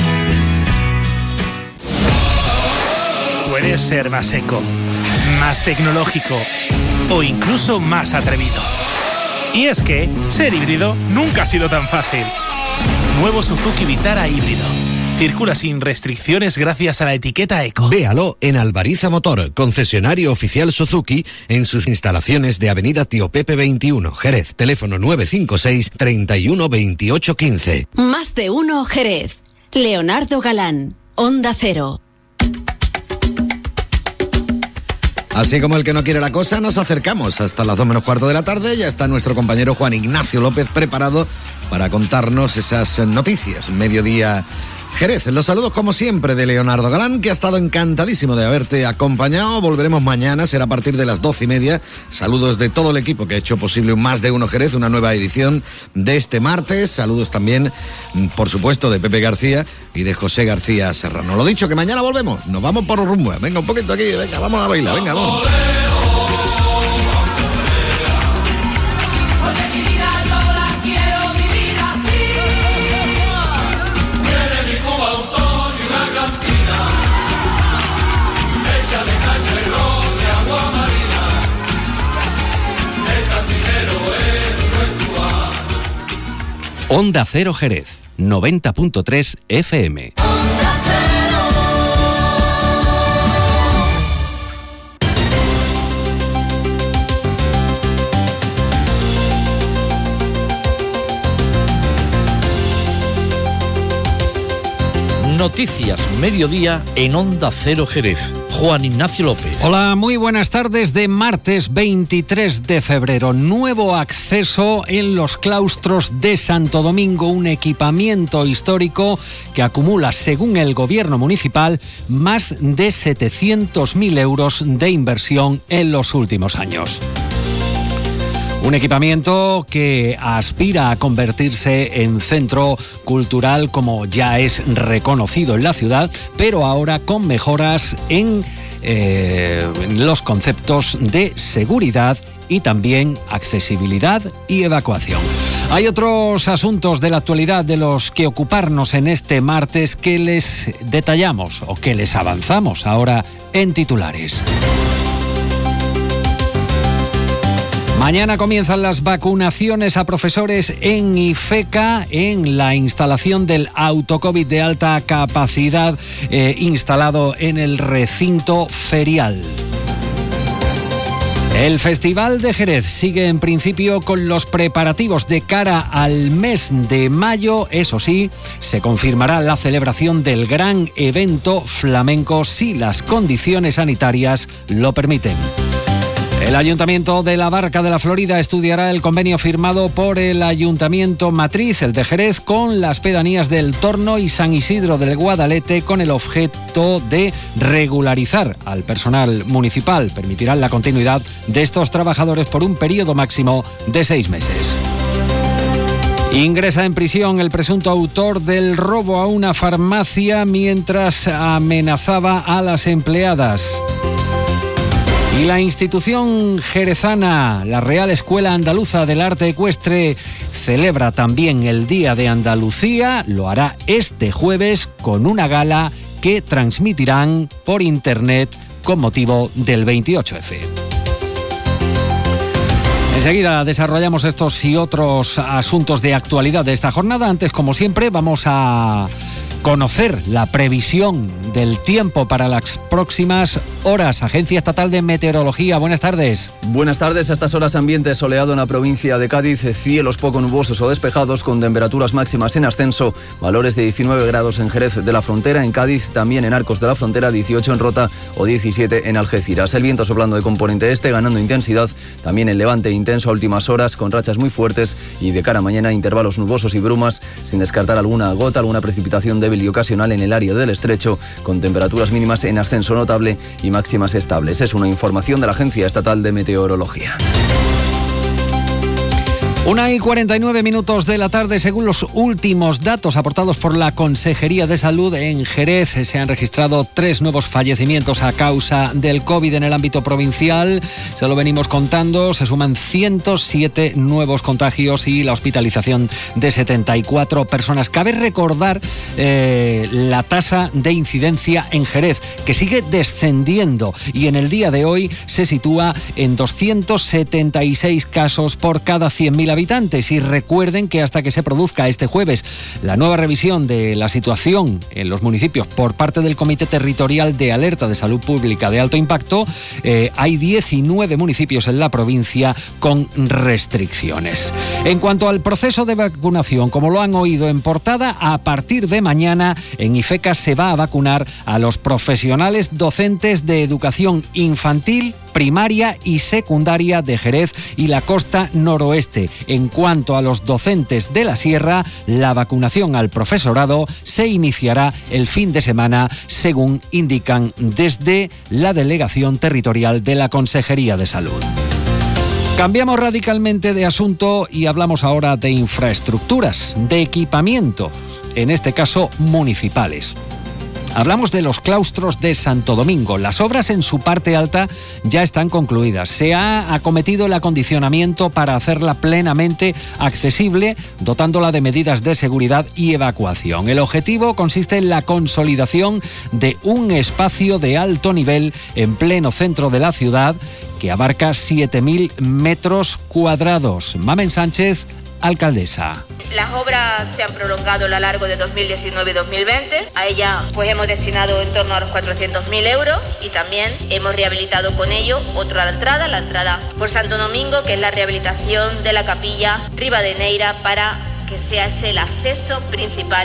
S1: Puedes ser más seco, más tecnológico o incluso más atrevido. Y es que ser híbrido nunca ha sido tan fácil. Nuevo Suzuki Vitara híbrido. Circula sin restricciones gracias a la etiqueta Eco.
S21: Véalo en Albariza Motor, concesionario oficial Suzuki, en sus instalaciones de Avenida Tío Pepe 21, Jerez. Teléfono 956 31 28 15.
S2: Más de uno Jerez. Leonardo Galán, Onda Cero.
S13: Así como el que no quiere la cosa, nos acercamos hasta las 2 menos cuarto de la tarde. Ya está nuestro compañero Juan Ignacio López preparado para contarnos esas noticias. Mediodía Jerez. Los saludos como siempre de Leonardo Galán, que ha estado encantadísimo de haberte acompañado. Volveremos mañana, será a partir de las 12:30. Saludos de todo el equipo que ha hecho posible un Más de Uno Jerez, una nueva edición de este martes. Saludos también, por supuesto, de Pepe García y de José García Serrano. Lo dicho, que mañana volvemos. Nos vamos por rumbo. Venga, un poquito aquí. Venga, vamos a bailar. Venga, vamos.
S9: Onda Cero Jerez, 90.3 FM.
S5: Noticias Mediodía en Onda Cero Jerez. Juan Ignacio López.
S8: Hola, muy buenas tardes de martes 23 de febrero. Nuevo acceso en los claustros de Santo Domingo, un equipamiento histórico que acumula, según el gobierno municipal, más de 700.000 euros de inversión en los últimos años. Un equipamiento que aspira a convertirse en centro cultural, como ya es reconocido en la ciudad, pero ahora con mejoras en los conceptos de seguridad y también accesibilidad y evacuación. Hay otros asuntos de la actualidad de los que ocuparnos en este martes que les detallamos o que les avanzamos ahora en titulares. Mañana comienzan las vacunaciones a profesores en IFECA, en la instalación del autocovid de alta capacidad instalado en el recinto ferial. El Festival de Jerez sigue en principio con los preparativos de cara al mes de mayo. Eso sí, se confirmará la celebración del gran evento flamenco si las condiciones sanitarias lo permiten. El Ayuntamiento de la Barca de la Florida estudiará el convenio firmado por el Ayuntamiento Matriz, el de Jerez, con las pedanías del Torno y San Isidro del Guadalete, con el objeto de regularizar al personal municipal. Permitirán la continuidad de estos trabajadores por un periodo máximo de 6 meses. Ingresa en prisión el presunto autor del robo a una farmacia mientras amenazaba a las empleadas. Y la institución jerezana, la Real Escuela Andaluza del Arte Ecuestre, celebra también el Día de Andalucía. Lo hará este jueves con una gala que transmitirán por internet con motivo del 28F. Enseguida desarrollamos estos y otros asuntos de actualidad de esta jornada. Antes, como siempre, vamos a conocer la previsión del tiempo para las próximas horas. Agencia Estatal de Meteorología, buenas tardes.
S10: Buenas tardes. A estas horas ambiente soleado en la provincia de Cádiz, cielos poco nubosos o despejados con temperaturas máximas en ascenso, valores de 19 grados en Jerez de la Frontera, en Cádiz, también en Arcos de la Frontera, 18 en Rota o 17 en Algeciras. El viento soplando de componente este, ganando intensidad, también en levante intenso a últimas horas, con rachas muy fuertes y de cara a mañana intervalos nubosos y brumas, sin descartar alguna gota, alguna precipitación débil y ocasional en el área del estrecho, con temperaturas mínimas en ascenso notable y máximas estables. Es una información de la Agencia Estatal de Meteorología.
S8: 1:49 de la tarde. Según los últimos datos aportados por la Consejería de Salud, en Jerez se han registrado 3 nuevos fallecimientos a causa del COVID en el ámbito provincial. Se lo venimos contando, se suman 107 nuevos contagios y la hospitalización de 74 personas. Cabe recordar la tasa de incidencia en Jerez, que sigue descendiendo y en el día de hoy se sitúa en 276 casos por cada 100.000 habitantes. Y recuerden que hasta que se produzca este jueves la nueva revisión de la situación en los municipios por parte del Comité Territorial de Alerta de Salud Pública de Alto Impacto, hay 19 municipios en la provincia con restricciones. En cuanto al proceso de vacunación, como lo han oído en portada, a partir de mañana en IFECA se va a vacunar a los profesionales docentes de educación infantil, primaria y secundaria de Jerez y la costa noroeste. En cuanto a los docentes de la sierra, la vacunación al profesorado se iniciará el fin de semana, según indican desde la Delegación Territorial de la Consejería de Salud. Cambiamos radicalmente de asunto y hablamos ahora de infraestructuras, de equipamiento, en este caso municipales. Hablamos de los claustros de Santo Domingo. Las obras en su parte alta ya están concluidas. Se ha acometido el acondicionamiento para hacerla plenamente accesible, dotándola de medidas de seguridad y evacuación. El objetivo consiste en la consolidación de un espacio de alto nivel en pleno centro de la ciudad que abarca 7.000 metros cuadrados. Mamen Sánchez, alcaldesa.
S11: Las obras se han prolongado a lo largo de 2019 y 2020. A ella pues hemos destinado en torno a los 400.000 euros y también hemos rehabilitado con ello otra entrada, la entrada por Santo Domingo, que es la rehabilitación de la capilla Rivadeneira para que sea ese el acceso principal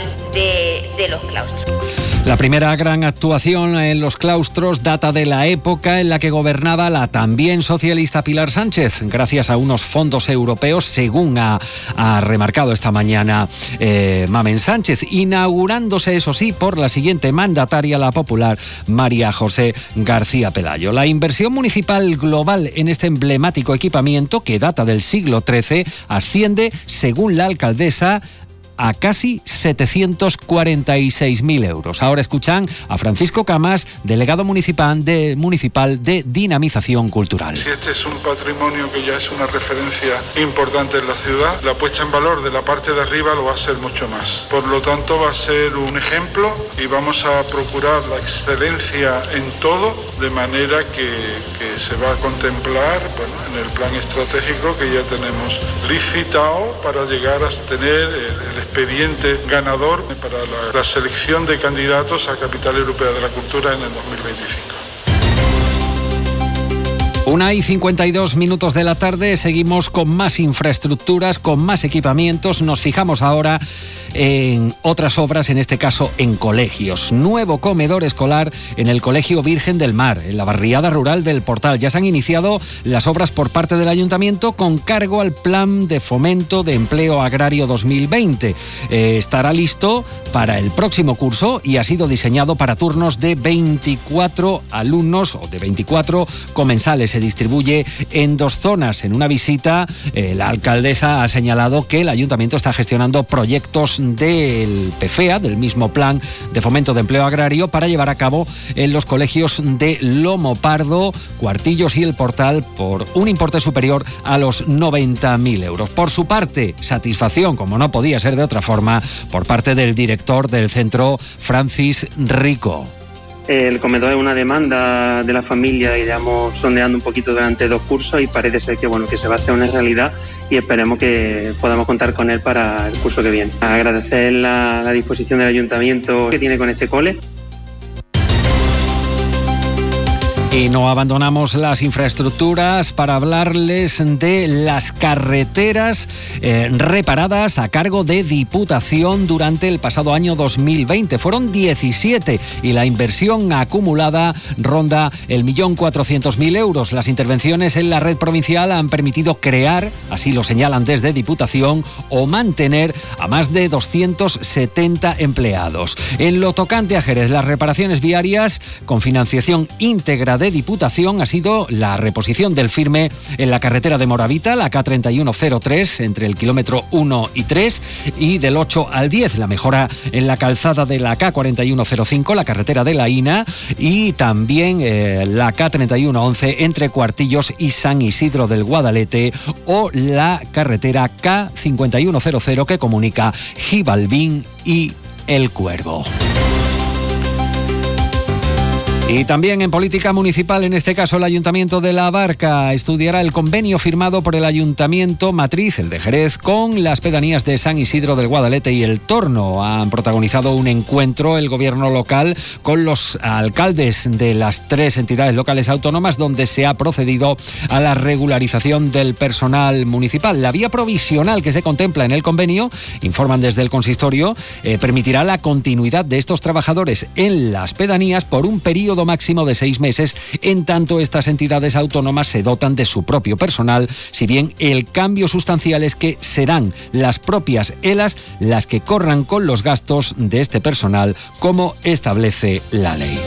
S11: de los claustros.
S8: La primera gran actuación en los claustros data de la época en la que gobernaba la también socialista Pilar Sánchez, gracias a unos fondos europeos, según ha remarcado esta mañana Mamen Sánchez, inaugurándose, eso sí, por la siguiente mandataria, la popular María José García Pelayo. La inversión municipal global en este emblemático equipamiento, que data del siglo XIII, asciende, según la alcaldesa, a casi 746.000 euros. Ahora escuchan a Francisco Camas, delegado municipal de Dinamización Cultural.
S15: Si este es un patrimonio que ya es una referencia importante en la ciudad, la puesta en valor de la parte de arriba lo va a ser mucho más. Por lo tanto, va a ser un ejemplo y vamos a procurar la excelencia en todo, de manera que se va a contemplar en el plan estratégico que ya tenemos licitado para llegar a tener el expediente ganador para la selección de candidatos a Capital Europea de la Cultura en el 2025.
S8: 1:52 de la tarde, seguimos con más infraestructuras, con más equipamientos. Nos fijamos ahora en otras obras, en este caso en colegios. Nuevo comedor escolar en el Colegio Virgen del Mar, en la barriada rural del Portal. Ya se han iniciado las obras por parte del Ayuntamiento con cargo al Plan de Fomento de Empleo Agrario 2020. Estará listo para el próximo curso y ha sido diseñado para turnos de 24 alumnos o de 24 comensales. Se distribuye en 2 zonas. En una visita, la alcaldesa ha señalado que el Ayuntamiento está gestionando proyectos del PFEA, del mismo Plan de Fomento de Empleo Agrario, para llevar a cabo en los colegios de Lomo Pardo, Cuartillos y El Portal por un importe superior a los 90.000 euros. Por su parte, satisfacción, como no podía ser de otra forma, por parte del director del centro, Francis Rico.
S12: El comedor es una demanda de la familia y llevamos sondeando un poquito durante 2 cursos y parece ser que se va a hacer una realidad y esperemos que podamos contar con él para el curso que viene. Agradecer la disposición del ayuntamiento que tiene con este cole.
S8: Y no abandonamos las infraestructuras para hablarles de las carreteras reparadas a cargo de Diputación durante el pasado año 2020. Fueron 17 y la inversión acumulada ronda el 1.400.000 euros. Las intervenciones en la red provincial han permitido crear, así lo señalan desde Diputación, o mantener a más de 270 empleados. En lo tocante a Jerez, las reparaciones viarias con financiación íntegra de Diputación ha sido la reposición del firme en la carretera de Moravita, la K3103, entre el kilómetro 1 y 3, y del 8 al 10, la mejora en la calzada de la K4105, la carretera de la Ina, y también la K3111 entre Cuartillos y San Isidro del Guadalete, o la carretera K5100 que comunica Gibalbín y El Cuervo. Y también en política municipal, en este caso el Ayuntamiento de La Barca estudiará el convenio firmado por el Ayuntamiento Matriz, el de Jerez, con las pedanías de San Isidro del Guadalete y El Torno. Han protagonizado un encuentro el gobierno local con los alcaldes de las 3 entidades locales autónomas, donde se ha procedido a la regularización del personal municipal. La vía provisional que se contempla en el convenio, informan desde el consistorio, permitirá la continuidad de estos trabajadores en las pedanías por un periodo máximo de 6 meses, en tanto estas entidades autónomas se dotan de su propio personal, si bien el cambio sustancial es que serán las propias ELAs las que corran con los gastos de este personal, como establece la ley.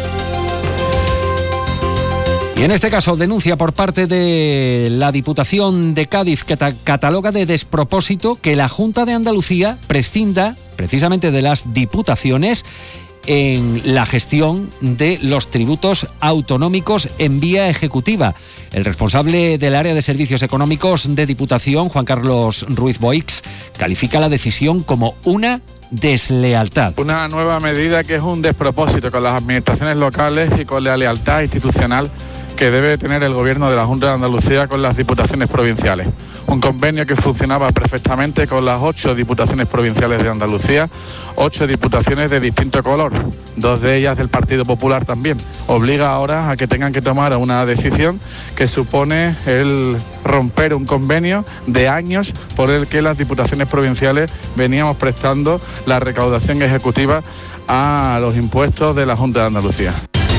S8: Y en este caso, denuncia por parte de la Diputación de Cádiz, que cataloga de despropósito que la Junta de Andalucía prescinda precisamente de las diputaciones en la gestión de los tributos autonómicos en vía ejecutiva. El responsable del área de servicios económicos de Diputación, Juan Carlos Ruiz Boix, califica la decisión como una deslealtad.
S17: Una nueva medida que es un despropósito con las administraciones locales y con la lealtad institucional que debe tener el Gobierno de la Junta de Andalucía con las diputaciones provinciales. Un convenio que funcionaba perfectamente con las 8 diputaciones provinciales de Andalucía, 8 diputaciones de distinto color, 2 de ellas del Partido Popular también. Obliga ahora a que tengan que tomar una decisión que supone el romper un convenio de años por el que las diputaciones provinciales veníamos prestando la recaudación ejecutiva a los impuestos de la Junta de Andalucía.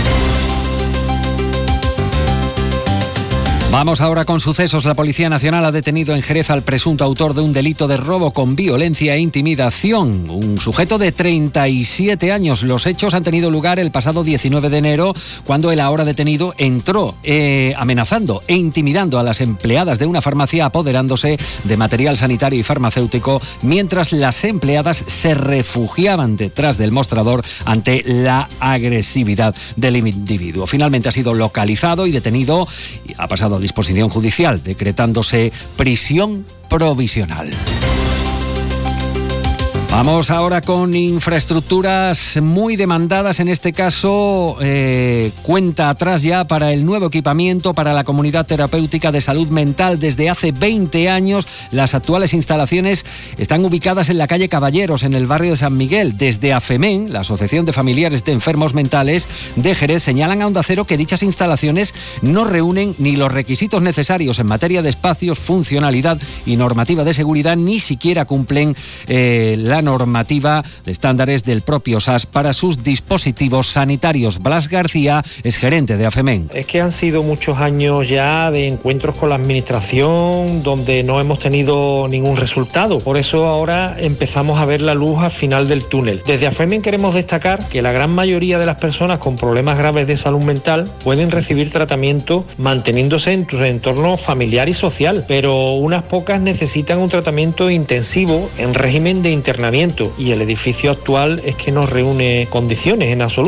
S8: Vamos ahora con sucesos. La Policía Nacional ha detenido en Jerez al presunto autor de un delito de robo con violencia e intimidación, un sujeto de 37 años. Los hechos han tenido lugar el pasado 19 de enero, cuando el ahora detenido entró amenazando e intimidando a las empleadas de una farmacia, apoderándose de material sanitario y farmacéutico, mientras las empleadas se refugiaban detrás del mostrador ante la agresividad del individuo. Finalmente ha sido localizado y detenido y ha pasado a disposición judicial, decretándose prisión provisional. Vamos ahora con infraestructuras muy demandadas, en este caso cuenta atrás ya para el nuevo equipamiento para la comunidad terapéutica de salud mental. Desde hace 20 años las actuales instalaciones están ubicadas en la calle Caballeros, en el barrio de San Miguel. Desde AFEMEN, la Asociación de Familiares de Enfermos Mentales de Jerez, señalan a Onda Cero que dichas instalaciones no reúnen ni los requisitos necesarios en materia de espacios, funcionalidad y normativa de seguridad, ni siquiera cumplen la normativa de estándares del propio SAS para sus dispositivos sanitarios. Blas García es gerente de AFEMEN.
S23: Es que han sido muchos años ya de encuentros con la administración donde no hemos tenido ningún resultado. Por eso ahora empezamos a ver la luz al final del túnel. Desde AFEMEN queremos destacar que la gran mayoría de las personas con problemas graves de salud mental pueden recibir tratamiento manteniéndose en su entorno familiar y social, pero unas pocas necesitan un tratamiento intensivo en régimen de internamiento, y el edificio actual es que no reúne condiciones en absoluto.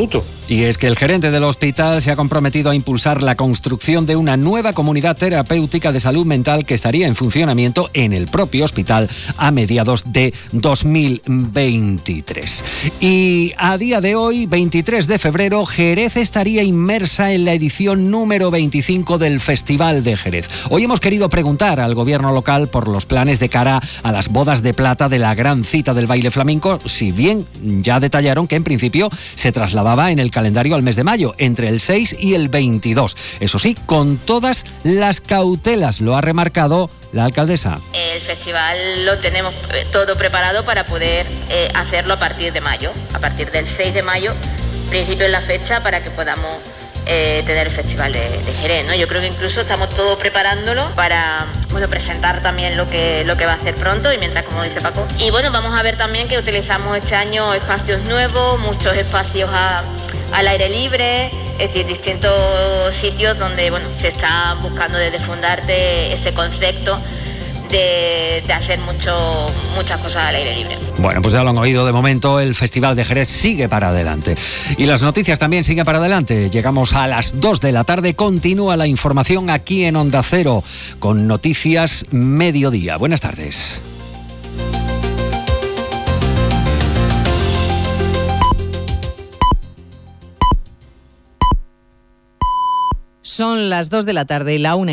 S8: Y es que el gerente del hospital se ha comprometido a impulsar la construcción de una nueva comunidad terapéutica de salud mental que estaría en funcionamiento en el propio hospital a mediados de 2023. Y a día de hoy, 23 de febrero, Jerez estaría inmersa en la edición número 25 del Festival de Jerez. Hoy hemos querido preguntar al gobierno local por los planes de cara a las bodas de plata de la gran cita del baile flamenco, si bien ya detallaron que en principio se trasladaba en el calendario al mes de mayo, entre el 6 y el 22. Eso sí, con todas las cautelas, lo ha remarcado la alcaldesa.
S11: El festival lo tenemos todo preparado para poder hacerlo a partir de mayo, a partir del 6 de mayo, principio es la fecha para que podamos tener el Festival de Jerez, ¿no? Yo creo que incluso estamos todos preparándolo para presentar también lo que va a hacer pronto, y mientras, como dice Paco. Y bueno, vamos a ver también que utilizamos este año espacios nuevos, muchos espacios al aire libre, es decir, distintos sitios donde se está buscando desde Fundarte ese concepto de hacer muchas cosas al aire libre.
S8: Bueno, pues ya lo han oído, de momento el Festival de Jerez sigue para adelante. Y las noticias también siguen para adelante. Llegamos a las 2 de la tarde, continúa la información aquí en Onda Cero, con Noticias Mediodía. Buenas tardes.
S14: Son las 2 de la tarde y la 1.